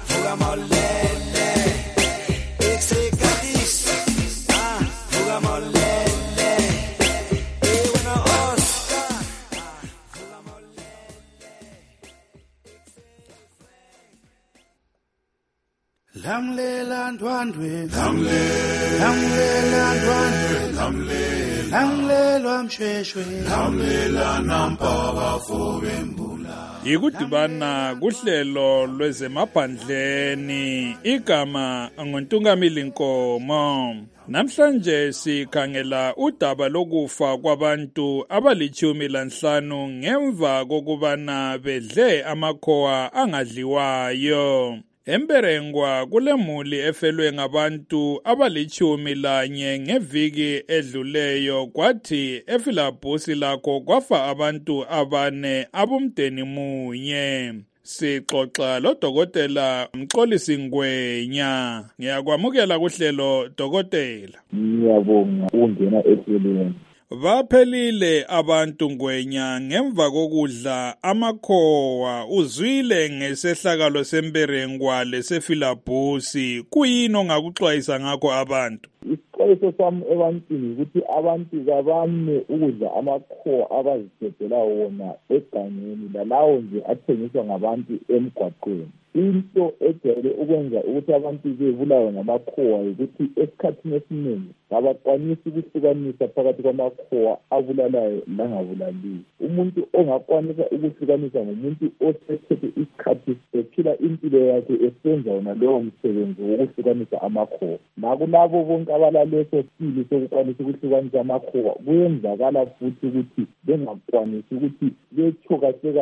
Lamlela ndwandwe, lamlela ndwandwe, lamlela mshweshwe, lamlela nampaba fobembula. Yikudibana kuhlelo lwezemaphandleni, igama nguNtungamili Nkomo. Namhlanje sikhangela udaba lokufa kwabantu abali-15 ngemva kokubana bedle amakhowa angadliwayo. Emberengwa kulemuli efelwe ngabantu abali-11 ngeviki edluleyo, kwathi eFilabhosi lakho kwafa abantu 4 abumdeni munye. Sixoxa loDokotela Mxolisi Ngwenya. Ngiyakwamukela kuhlelo Dokotela. Ngiyabonga ungena ehlelweni. Baphelile abantu Ngwenya ngemva kokudla amakhowa. Uzwile ngesehlakalo semberengwa leseFilabhosi. Kuyini ongakuxwayisa ngakho abantu? Isixwayiso sami ebantwini ukuthi abantu kabame ukudla amakhowa abazithethela wona egangeni lalawo nje athengiswa ngabantu emgwaqweni. Into ejayele ukwenza ukuthi abantu bebulawe ngamakhowa ukuthi esikhathini esiningi abakwanisi ukuhlukanisa phakathi kwamakhowa abulalayo langabulaliyo. Umuntu ongakwanisa ukuhlukanisa ngumuntu osethethe isikhathi ephila impilo yakhe esenza wona lowo msebenzi wokuhlukanisa amakhowa. Nakulabo bonke abalaleso sibili sokukwanisa ukuhlukanisa amakhowa kuyenzakala futhi ukuthi bengakwanisi ukuthi betsho kahle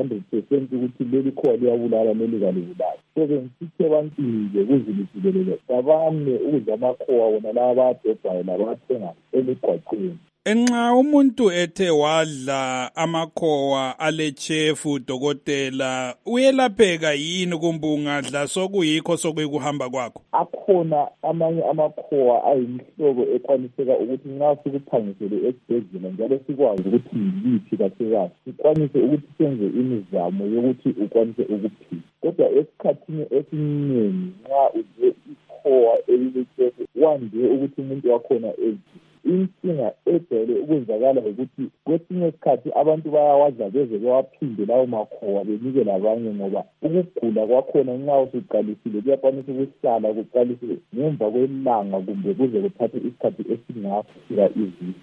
100% ukuthi leli khowa liyabulala leli kalibulala. So ngisithi ebantwini kuzilisibelele kabame ukudla amakhowa wona laba abadobhayo labathenga emigwaqweni. Enxa umuntu ethe wadla amakhowa alechefu Dokotela, uyelapheka yini kumbe ungadla sokuyikho sokuyikuhamba kwakho? Akhona amanye amakhowa ayimhlobo ekwaniseka ukuthi nxa sikuphangisele esibhedlela njalo sikwazi ukuthi yiliphi kahle sikwanise ukuthi senze imizamo yokuthi ukwanise ukuphila. Kodwa esikhathini esiningi nxa udle ikhowa elilechefu wande ukuthi umuntu wakhona inkinga ejayele ukwenzakala ukuthi kwesinye isikhathi abantu bayawadla beze bewaphinde lawo makhowa benike labanye, ngoba ukugula kwakhona nxa usuqalisile kuyakwanisa ukuhlala kuqalisile ngemva kwelanga kumbe kuze kuthathe isikhathi esingafika iviki.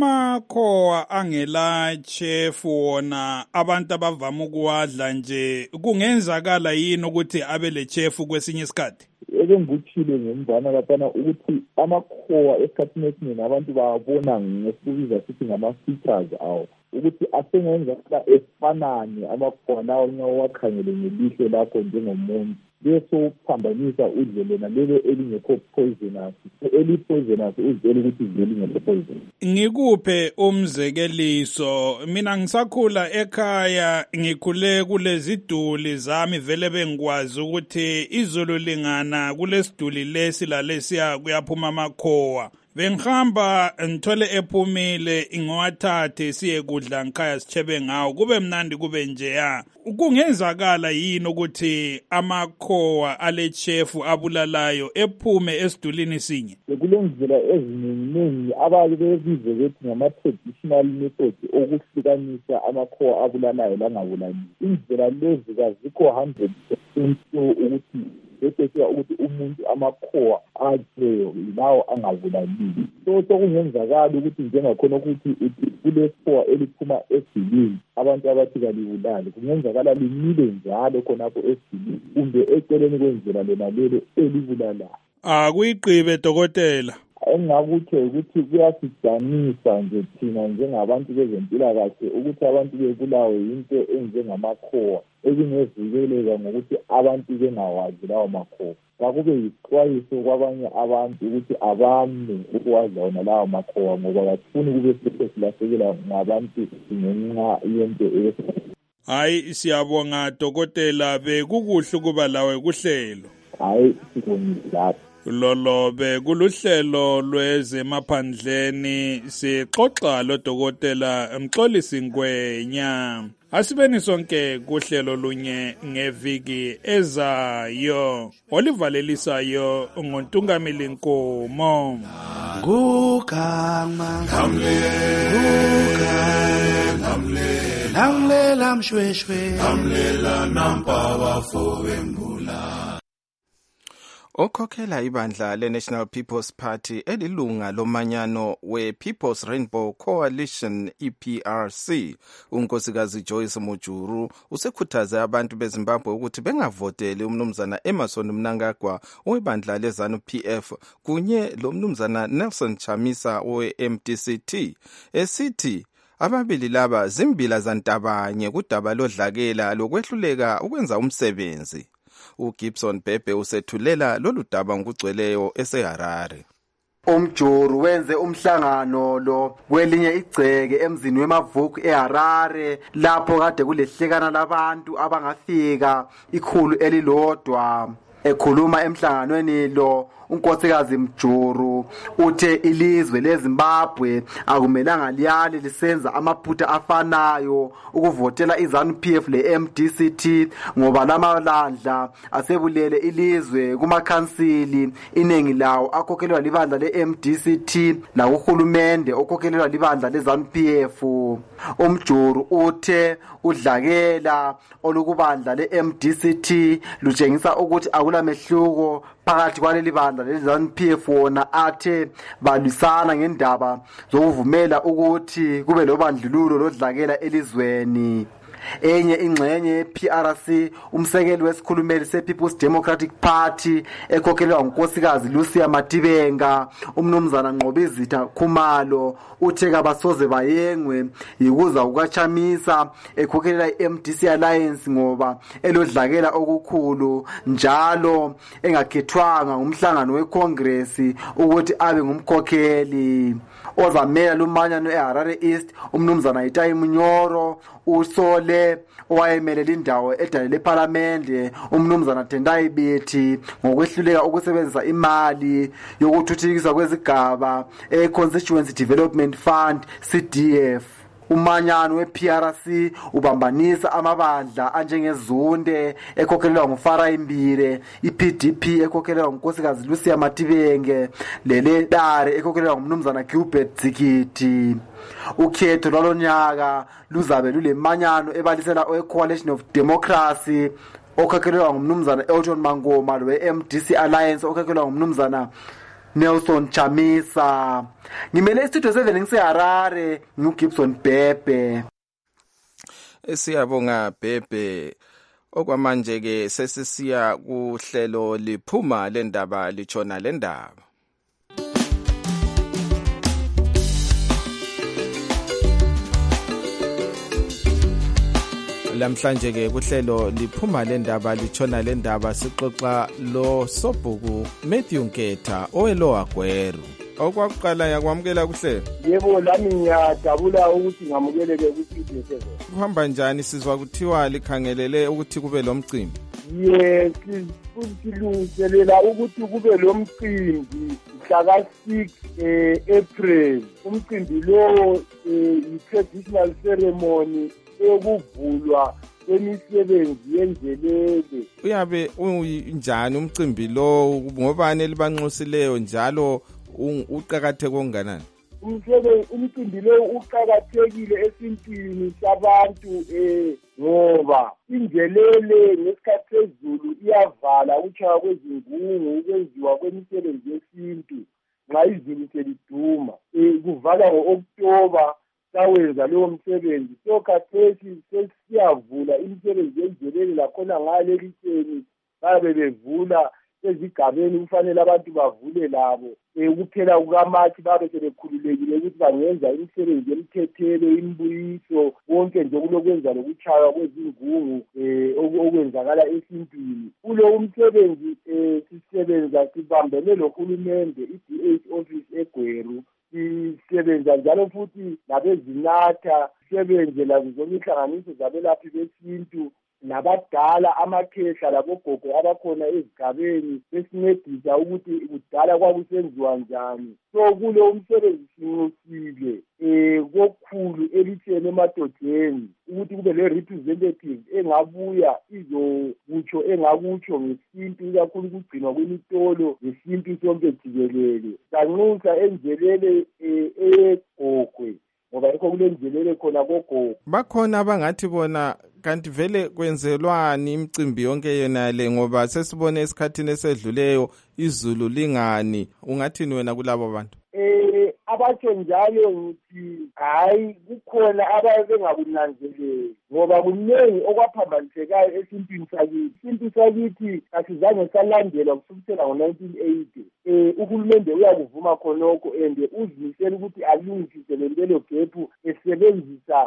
Amakhowa angela chefu wona abantu abavama ukuwadla nje kungenzakala yini ukuthi abe lechefu kwesinye isikhathi? Ngikuthile ngemvana lapana ukuthi amakhowa esikhathini esiningi abantu bawabona ngesibiza sithi ngama-features awo. ukuthi asengenza esifanane amakhowa lawo nxa uwakhangele ngelihlo lakho njengomuntu bese uphambanisa udle lona lelo elingekho poisonous eli-poisonous uzitshela ukuthi idle lingekho poisonous. Ngikuphe umzekeliso, mina ngisakhula ekhaya ngikhule kuleziduli zami vele bengikwazi ukuthi izulu lingana kulesiduli lesi lalesiya kuyaphuma amakhowa. Bengihamba ngithole ephumile ngowathathe siye kudla ngikhaya sichebe ngawo kube mnandi kube njeya. Kungenzakala yini ukuthi amakhowa ale chef abulalayo ephume esidulini sinye? Kulendlela eziningi abaye bebize bethi ngama-traditional methods okuhlukanisa amakhowa abulalayo langabulali. Indlela lezi kazikho 100% ukuthi bese ukuthi umuntu amakhowa ajeyo lawo angabulali. So kungenzakala ukuthi njengakhona ukuthi kulekhowa eliphuma esidulini abantu abathi kalibulali kungenzakala limile njalo khonapho esidulini kumbe eceleni kwendlela lona lelo elibulalayo. Kuyiqibe dokotela. Engakutsho ukuthi kuyasidanisa nje thina njengabantu bezempilakahle ukuthi abantu bebulawe yinto enjengamakhowa ezingezikeleka ngokuthi abantu bengawazi lawo makhowa. Kakube yixwayiso kwabanye abantu ukuthi abame ukwazi wona lawo makhowa ngoba kasifuni kube silahlekelwa ngabantu ngenxa yento Hayi siyabonga dokotela bekukuhle kuba lawe kuhlelo. Hayi sibonile. Lolo bekuluhlelo lwezemaphandleni sixoxa lo dokotela Mxolisi Ngwenya. Asibeni sonke kuhlelo lunye ngeviki ezayo olivalelisayo ngoNtungamili Nkomo. Ngugama namlela mshweshwe namlela nampa bafowembula. Okhokhela ibandla le-National People's Party elilunga lomanyano we-People's Rainbow Coalition EPRC, unkosikazi Joyce Mujuru usekhuthaze abantu beZimbabwe ukuthi bengavoteli umnumzana Emmerson Mnangagwa webandla leZANU-PF kunye lomnumzana Nelson Chamisa we-MDCT esithi ababili laba zimbila zantabanye kudaba lodlakela lokwehluleka ukwenza umsebenzi. uGibson Bhebhe usethulela lolu daba ngokugcweleyo eseHarare. Umjuru wenze umhlangano lo kwelinye igceke emzini weMavuku eHarare lapho kade kulehlekana labantu abangafika 100. Ekhuluma emhlanganweni lo unkosikazi Mjuru uthe ilizwe leZimbabwe akumelanga liyale lisenza amaphutha afanayo ukuvotela iZANU-PF leMDCT ngoba lamalandla asebulele ilizwe kumakhansili iningi lawo akhokhelwa libandla leMDCT nakuhulumende okhokhelwa libandla leZANU-PF. Umjuru uthe udlakela olukubandla leMDCT lutshengisa ukuthi akulamehluko phakathi kwaleli bandla leZANU-PF wona athe balwisana ngendaba zokuvumela ukuthi kube lobandlululo lodlakela elizweni. Enye ingxenye yePRC umsekeli wesikhulumeli sePeople's Democratic Party ekhokhelwa ngunkosikazi Lucia Matibenga umnumzana Nqobizitha Khumalo uthe kabasoze bayengwe yikuza ukachamisa ekhokhelela iMDC Alliance ngoba elodlakela okukhulu njalo engakhethwanga umhlangano weCongress ukuthi abe ngumkhokheli. Ozamela lumanyano eHarare East umnumzana Itayi Munyoro usole owayemelela indawo edale leParliament umnumzana Tendai Biti ngokwehluleka ukusebenzisa imali yokuthuthukiswa kwezigaba eConstituency Development Fund CDF. Umanyano wePRC ubambanisa amabandla anjengezunde ekhokhelwa nguFarai Mbire, iPDP ekhokhelwa ngunkosikazi Lucia Matibenge, leLedare ekhokhelwa ngumnumzana Gilbert Zikiti. Ukhetho lwalonyaka luzabe lulemanyano ebalisela oCoalition of Democracy okhokhelwa ngumnumzana Elton Mangoma loweMDC Alliance okhokhelwa ngumnumzana Nelson Chamisa. Ngimele istudio 7 ngiseHarare nguGibson Bhebhe. Siyabonga Bhebhe. Okwamanje ke sesisiya kuhlelo liphuma lendaba lichona lendaba. lamhlanje ke kuhlelo liphuma le ndaba litshona le ndaba sixoxa lo Sobhuku Matthew Nketha owelo wagweru. Okwakuqala yakwamukela kuhlelo. Yebo lami ngiyadabula ukuthi ngamukeleke kuStudio 7. Kuhamba njani sizwa kuthiwa likhangelele ukuthi kube lo mcimbi? Yes, silungiselela ukuthi kube lo mcimbi mhla ka-6 April. Umcimbi lo i-traditional ceremony yokuvulwa kwemisebenzi yenzelele. Uyabe unjani umcimbi lo, ngobani elibanxusileyo njalo uqakatheke onganani? Umcimbi lo uqakathekile esintwini sabantu ngoba injelele ngesikhathi sezulu iyavala ukutshaya kwezingungu ukwenziwa kwemisebenzi yesintu nxa izulu seliduma. Kuvala ngo-Oktoba sawenza lowo msebenzi. So khathesi sesiyavula imisebenzi yenjelele lakhona ngale litsheni babe bevula ezigabeni kufanele abantu bavule labo. Ukuphela kukaMathi babe sebekhululekile ukuthi bangenza imisebenzi yemithethelo, imbuyiso, konke nje kulokwenza lokutshaywa kwezingungu okwenzakala esintwini. Kulo umsebenzi sisebenza sibambene lohulumende i-DH office eGweru. Sisebenza njalo futhi nabezinatha, sisebenze lazo zonke inhlanganiso zabelaphi besintu nabadala, amakhehla labogogo abakhona ezigabeni besincedisa ukuthi kudala kwakusenziwa njani. So kulo umsebenzi sinxusile kokhulu elitsheni emadodeni ukuthi kube le-representative engabuya izokutsho engakutsho ngesintu, ikakhulu kugcinwa kwemitolo ngesintu sonke jikelele. Sanxusa enjelele eyegogwe ngoba yikho kule njelele khona kogogo. Bakhona abangathi bona kanti vele kwenzelwani imicimbi yonke yena le, ngoba sesibone esikhathini esedluleyo izulu lingani. Ungathini wena kulabo bantu? Abatsho njalo ngithi hayi kukhona ababengakunanzeleli ngoba kuningi okwaphambanisekayo esintwini sakithi. Isintu sakithi asizange salandelwa kusukela ngo-1980. Uhulumende uyakuvuma khonokho and uzimisela ukuthi alungisise lelo gebhu esebenzisa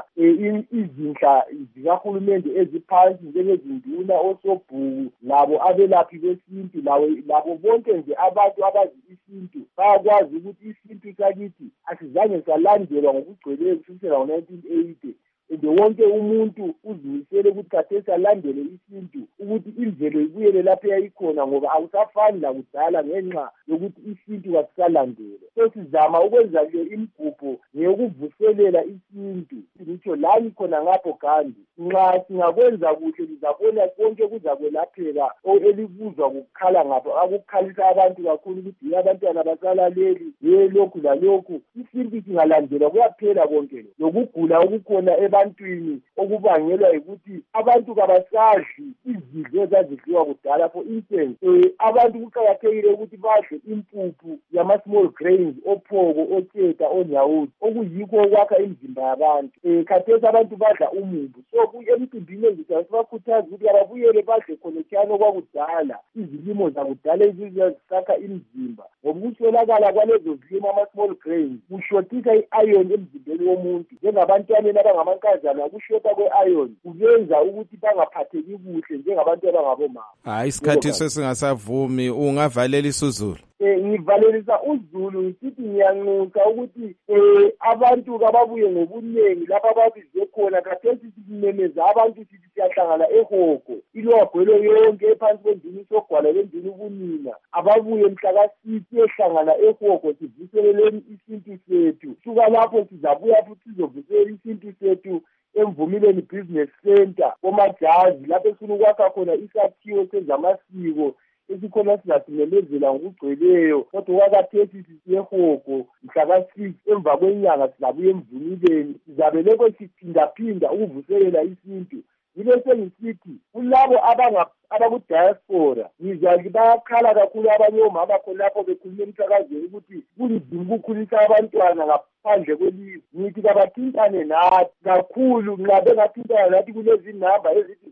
izinhla zikahulumende eziphansi njengezinduna, osobhuku, labo abelaphi besintu, labo bonke nje abantu abazi isintu bayakwazi ukuthi isintu sakithi asizange salandelwa ngokugcweleyo kusukela ngo-1980. And wonke umuntu uzimisele ukuthi khathesi alandele isintu ukuthi imvelo ibuyele lapho yayikhona ngoba akusafani lakudala ngenxa yokuthi isintu kasisalandelwa. So sizama ukwenza le imigubho ngeyokuvuselela isintu. Ngitsho lani khona ngapho Gandhi, nxa singakwenza kuhle lizabona konke kuzakwelapheka elikuzwa kukhala ngapho akukhalisa abantu kakhulu ukuthi abantwana basalaleli lokhu lalokhu. Isintu singalandelwa kuyaphela konke lokugula okukhona ebantwini okubangelwa yikuthi abantu kabasadli izidlo ezazidliwa kudala. For instance, abantu kuqakathekile ukuthi badle impuphu yama-small grains, ophoko, otsheta, onyawuthi, okuyikho okwakha imizimba yabantu. Khathesi abantu badla umumbu. So emcimbini enjalo sibakhuthaza ukuthi ababuyele badle khonotshani okwakudala, izilimo zakudala ezizakha imizimba, ngoba ukuswelakala kwalezo zilimo ama-small grains kushotisa i-iron emzimbeni womuntu. Njengabantwaneni abangamankazana kushota kwe-iron kubenza ukuthi bangaphatheki kuhle njengabantu abangabomama. Hayi, isikhathi sesingasavumi. Ungavalela isuzulu? Ngivalelisa uzulu ngisithi ngiyanxusa ukuthi abantu kababuye ngobuningi lapha ababizwe khona. Khathesi simemeza abantu sithi siyahlangana eHogo, ilwagwelo yonke ephansi kwendini sogwala lendini ubunina ababuye mhla ka-6 ehlangana eHogo sivuseleleni isintu sethu. Suka lapho sizabuya futhi sizovuselela isintu sethu eMvumileni Business Center komajazi lapho esifuna ukwakha khona isakhiwo sezamasiko esikhona sizasimemezela ngokugcweleyo. Kodwa kwakhathesi sisiyeHogo mhla ka-6 emva kwenyanga sizabuya eMvumileni, sizabe lokho siphindaphinda ukuvuselela isintu. Yile sengisithi kulabo abaku-diaspora ngizwa bayakhala kakhulu abanye omama khonapho bekhuluma emsakazweni ukuthi kunzima ukukhulisa abantwana ngaphandle kwelizwe. Ngithi kabathintane nathi kakhulu nxa bengathintana nathi kulezi namba ezithi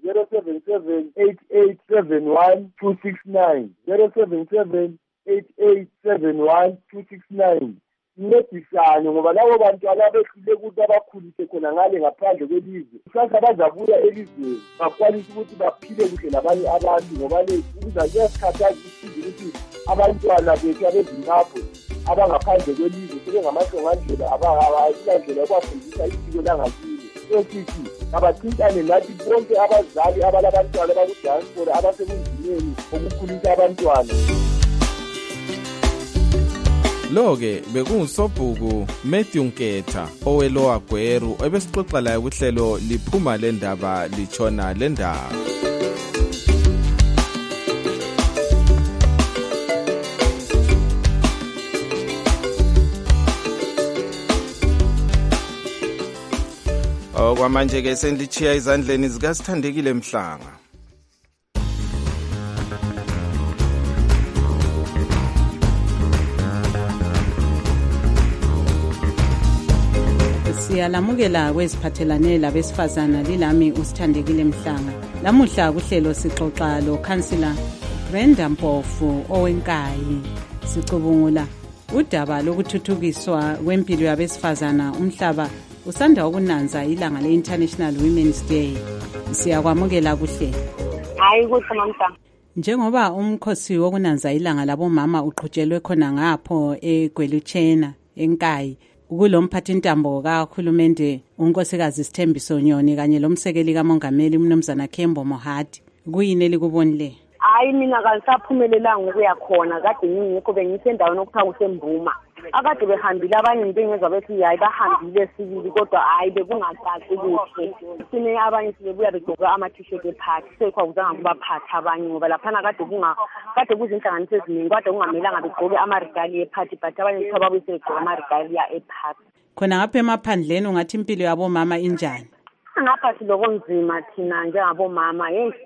077-8871-269 077-8871-269. ncedisane ngoba labo bantwana behlule ukuthi abakhulise khona ngale ngaphandle kwelizwe kusasa bazabuya elizweni bakwanise ukuthi baphile kuhle labanye abantu ngoba kuzakuyasikhathaza ukuthi abantwana bethu abezimbabwe abangaphandle kwelizwe sebengamasongandlela abayilandlela yokwafundisa isiko langakini sithi abathintane nathi bonke abazali abalabantwana bakudiaspora abasebunzimeni okukhulisa abantwana. Lo-ke bekungusobhuku Matthew Nketha oweLower Gweru ebesixoxa laye kuhlelo liphuma le ndaba litshona le ndaba. Okwamanje-ke senditshiya izandleni zikaSithandekile Mhlanga. Siyalamukela kweziphathelane labesifazana lilami uSithandekile Mhlanga. Lamuhla kuhlelo sixoxa lo Councillor Brenda Mpofu owenkayi. Sicubungula udaba lokuthuthukiswa kwempilo yabesifazana umhlaba usanda ukunanza ilanga le-International Women's Day. Siyakwamukela kuhle. Hayi kuhle mamta. Njengoba umkhosi wokunanza ilanga labomama uqhutshelwe khona ngapho eGwelutshena enkayi, kulo mphathintambo kahulumende unkosikazi Sithembiso Nyoni kanye lomsekeli kamongameli umnumzana Kembo Mohadi, kuyini elikubonile? Hayi mina kalisaphumelelanga ukuya khona, kade ngingekho bengisendaweni okuthiwa kuseMbuma. Akade behambile abanye ngibengezwa bethi hayi bahambile sibili kodwa hayi bekungacaci kuhle. Sine abanye sibebuya begqoka ama-t-shirt ephathi sekwakuzanga kubaphatha abanye ngoba laphana kade kuzinhlanganiso eziningi kade kungamelanga begqoke ama-regalia ephathi but abanye kuthiwa babuye sebegqoka ama-regalia ephathi. Khona ngapha emaphandleni ungathi impilo yabomama injani? Ngapha silobunzima thina njengabomama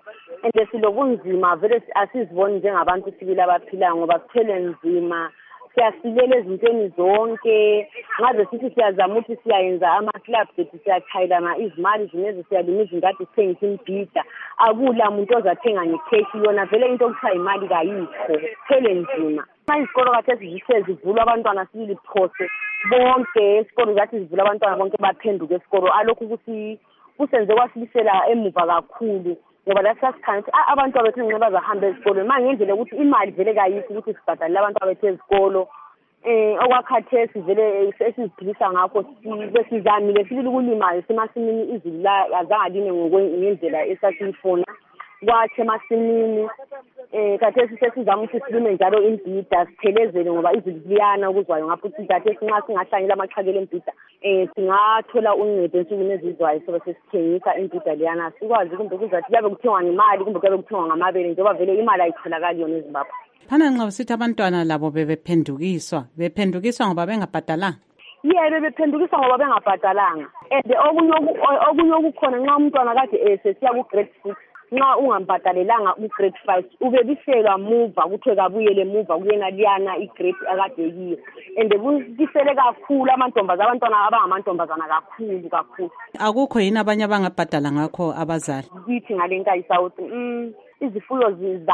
and silobunzima vele asiziboni njengabantu sibili abaphilayo ngoba sithele nzima. Siyasilela ezintweni zonke ngaze sithi siyazama ukuthi siyayenza ama-clubs ethu siyachayelana izimali zinezi siyalima izingadi sithengisa imbhida akula muntu ozathenga ngekheshi yona vele into okuthiwa imali kayikho phele nzima. Izikolo khathesi zivulwa abantwana sibili phose bonke esikolo zathi zivula abantwana bonke baphenduka esikolo alokhu kusenze kwasibisela emuva kakhulu ngoba lasasikhanya ukuthi abantu abethu nxa bazahamba ezikolweni manje ngendlela ukuthi imali vele kayikho ukuthi sibhadalele abantu abethu ezikolo okwakhathesi vele esiziphilisa ngakho besizamile sibili ukulima semasimini izulu azange line ngendlela esasiyifuna kwakhe emasimini khathesi sesizama ukuthi silime njalo imbhida sithelezele ngoba izulu liyana okuzwayo ngapho ukuthi khathesi nxa singahlanyela amaqhakela embhida singathola uncedo ensukwini ezizwayo sobe sesithengisa imbhida liyana sikwazi kumbe kuzathi kuyabe kuthengwa ngemali kumbe kuyabe kuthengwa ngamabele njengoba vele imali ayitholakali yona eZimbabwe. Phana nxa usithi abantwana labo bephendukiswa ngoba bengabhadalanga? Bephendukiswa ngoba bengabhadalanga and okunye okukhona nxa umntwana kade sesiya ku-grade 6 nxa ungambhadalelanga ku-grade 5 ubebiselwa muva kuthiwe kabuyele muva kuyena liyana i-grade akade kiyo and kubisele kakhulu abantwana abangamantombazana kakhulu. Akukho yini abanye abangabhadala ngakho abazali? Kithi ngale nkayi South izifuyo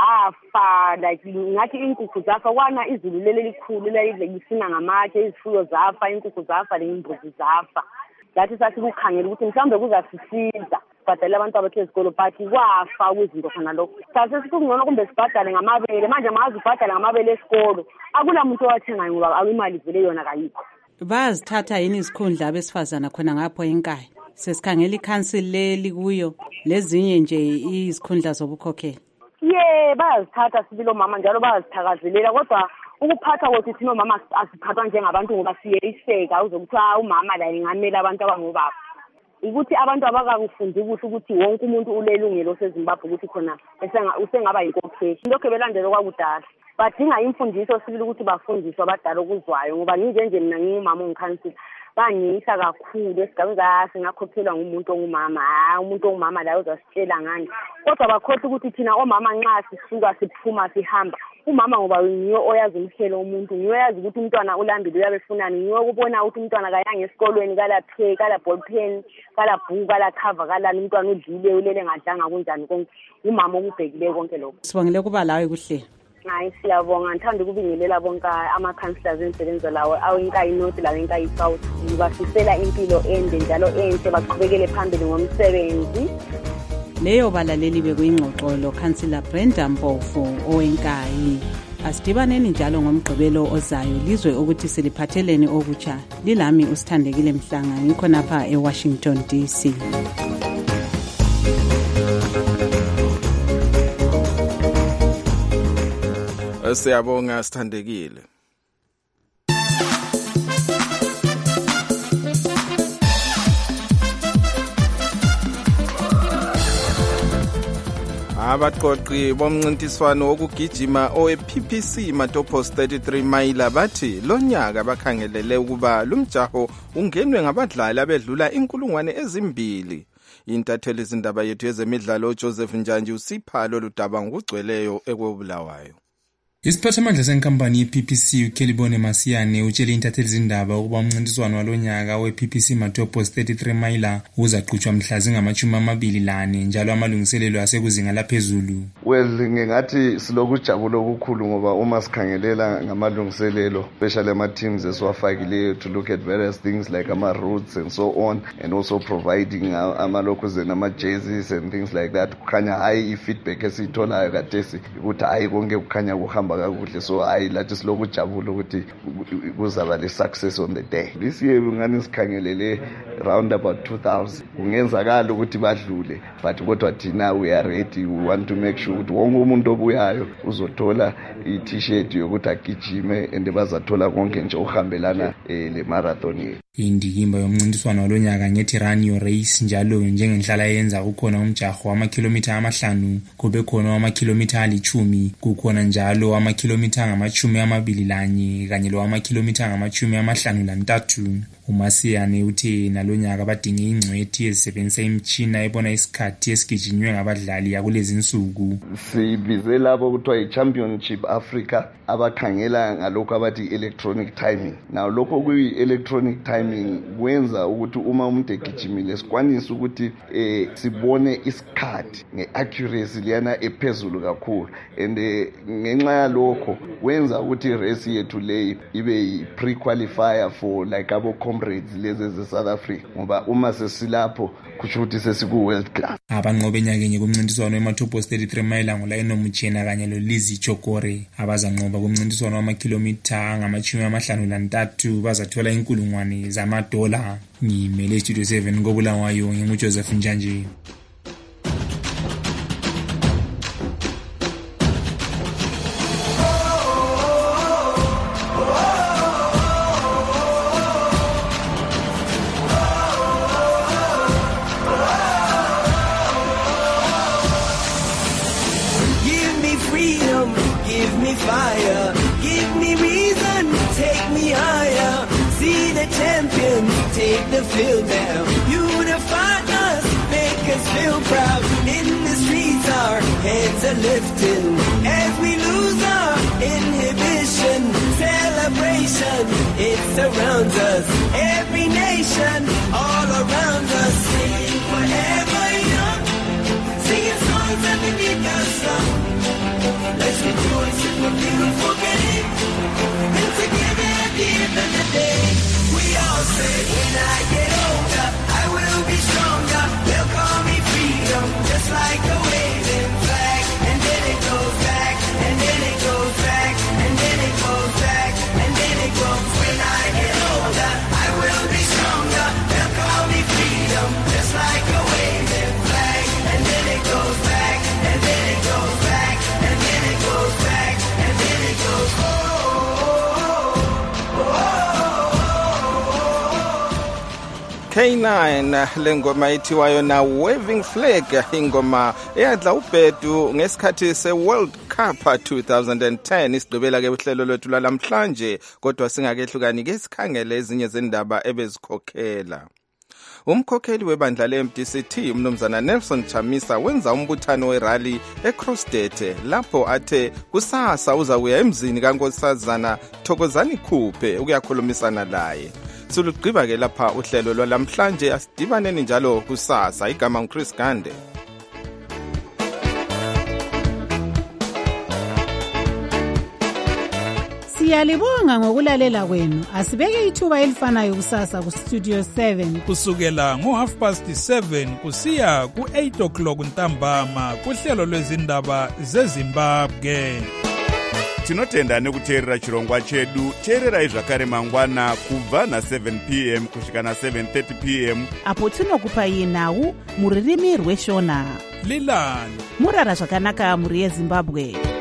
zafa like ngathi inkukhu zafa kwana izulu leli likhulu lisina ngamatshe izifuyo zafa inkukhu zafa lembuzi zafa. Lathi sasikukhangela ukuthi mhlawumbe kuzasisiza sibhadale abantu abethu ezikolo but kwafa kwizinto khona lokho. Sasesingcono kumbe sibhadale ngamabele manje mangazi ubhadale ngamabele esikolo akula muntu owathengayo ngoba imali vele yona kayikho. Bayazithatha yini izikhundla abesifazana khona ngapho enkaya? Sesikhangela ikhansili leli kuyo lezinye nje izikhundla zobukhokheli. Bayazithatha sibili omama njalo bayazithakazelela kodwa ukuphatha kwethu thina omama asiphathwa njengabantu ngoba siyeliseka uzokuthiwa umama la ingamela abantu abangobaba. Ukuthi abantu abakakufundi kuhle ukuthi wonke umuntu ulelungelo seZimbabwe ukuthi khona usengaba yinkokheli. Lokho belandela kwakudala. Badinga imfundiso sibili ukuthi bafundiswe abadala okuzwayo ngoba nginjenje mina ngingumama ongikhansila bangiyisa kakhulu esigabeni singakhokhelwa ngumuntu ongumama umuntu ongumama la uzasitshela ngani kodwa bakhohle ukuthi thina omama nxa sisuka siphuma sihamba umama ngoba ngiyo oyazi umhlelo umuntu ngiyo oyazi ukuthi umntwana ulambile uyabefunani ngiyo ukubona ukuthi umntwana kayanga esikolweni kala ball pen kala bhuku kala cover kala umntwana udlile ulele ngadlanga kunjani konke umama okubhekile konke lokho. Sibongile kuba lawe kuhle. Hayi siyabonga ngithanda ukubingelela bonke ama-councillors engisebenza lawo awenkayi north lawenkayi south ngibafisela impilo ende njalo enhle baqhubekele phambili ngomsebenzi. Leyo balaleli bekuyingxoxo lo Councillor Brenda Mpofu owenkayi. Asidibaneni njalo ngomgqibelo ozayo lizwe ukuthi siliphatheleni okutsha. Lilami uSithandekile Mhlanga ngikho napha eWashington DC. Siyabonga Sithandekile. Abaqoqi bomncintiswano wokugijima owe-PPC Matopos 33 mayila bathi lonyaka bakhangelele ukuba lumjaho ungenwe ngabadlali abedlula 2,000. Intatheli izindaba yethu yezemidlalo Joseph Njanji usipha lolu daba ngokugcweleyo ekwebulawayo. Isiphathamandla senkampani ye-PPC uKelibone Masiyane utshele intatheli izindaba ukuba umncintiswano walonyaka we-PPC Matopos 33 mayila uzaqhutshwa mhla zingama-24 njalo amalungiselelo asekuzinga laphezulu. Well, ngingathi silokujabula okukhulu ngoba uma sikhangelela ngamalungiselelo especially ama-teams esiwafakileyo to look at various things like ama-routes and so on and also providing ama-locals and ama-jerseys and things like that. Kukhanya hayi i-feedback esiyitholayo kadesi ukuthi hayi konke kukhanya kuhamba kakuhle, so hayi lathi silokujabula ukuthi kuzaba le success on the day. This year ngani sikhangelele round about 2,000. Kungenzakala ukuthi badlule but kodwa thina we are ready. We want to make sure ukuthi wonke umuntu obuyayo uzothola i-t-shirt yokuthi agijime and bazathola konke nje ohambelana le marathon yethu. Indikimba yomncintiswano walonyaka ngethi Run Your Race njalo njengenhlala yenza kukhona umjaho wama-kilometer 5 kube khona wama-kilometer 10 kukhona njalo ama-kilometer 21 kanye lo wama-kilometer 53. uMasiyane uthe nalonyaka badinge ingcwethi ezisebenzisa imitshina ebona isikhathi esigijinywe ngabadlali yakulezi insuku. Sibize labo kuthiwa i-Championship Africa abakhangela ngalokho abathi electronic timing. Now lokho kuyi-electronic timing kwenza ukuthi uma umuntu egijimile sikwanise ukuthi sibone isikhathi nge-accuracy liyana ephezulu kakhulu and ngenxa yalokho kwenza ukuthi i-race yethu leyi ibe yi-pre-qualifier for like abo comrades lezi ze-South Africa ngoba uma sesilapho kusho ukuthi sesiku-world class. Abanqobe enyakenye kumncintiswano weMatopos 33 mayila nguLionel Muchena kanye loLizzy Chokore abazanqoba kumncintiswano wama-kilometer 53 bazathola $1,000. Ngimele Studio 7 koBulawayo nginguJoseph Njanji. Take the field now, unify us, make us feel proud. In the streets our heads are lifting as we lose our inhibition. Celebration, it surrounds us, every nation, all around us. Sing forever young, singing songs underneath the sun. Let's rejoice in the beautiful game, and together at the end of the day, we all say, when I get older, I will be stronger. They'll call me freedom, just like a waving flag. And then it goes back, and then it goes back, and then it goes back, and then it goes. When I get older, I will be stronger. They'll call me freedom, just like a waving flag. And then it goes back, and then it goes back, and then it goes back, and then it goes. Oh, oh, oh, oh. K9 lengoma ithiwayo na Waving Flag, ingoma eyadla ubhedu ngesikhathi se-World Cup 2010. Isidobela ke uhlelo lwethu lalamhlanje kodwa singakehlukani ke sikhangele ezinye zendaba ebezikhokhela. Umkhokheli webandla le-MDCT umnumzana Nelson Chamisa wenza umbuthano werally eCrossdete lapho athe kusasa uzakuya emzini kaNkosazana Thokozani Khuphe ukuyakhulumisana laye. Suluqhiba ke lapha uhlelo lwalamhlanje, asidibaneni njalo kusasa. Igama nguChris Gande. Siyalibonga ngokulalela kwenu. Asibeke ithuba elifanayo kusasa kuStudio 7 kusukela ngo7:30 kusiya ku8 ntambama kuhlelo lwezindaba zeZimbabwe. Tinotenda nekuteerera chirongwa chedu. Teererai zvakare mangwana kubva na7 p.m. kusvika na7:30 p.m. apo tinokupai nhau muririmi rweshona. Lilani murara zvakanaka muri yeZimbabwe.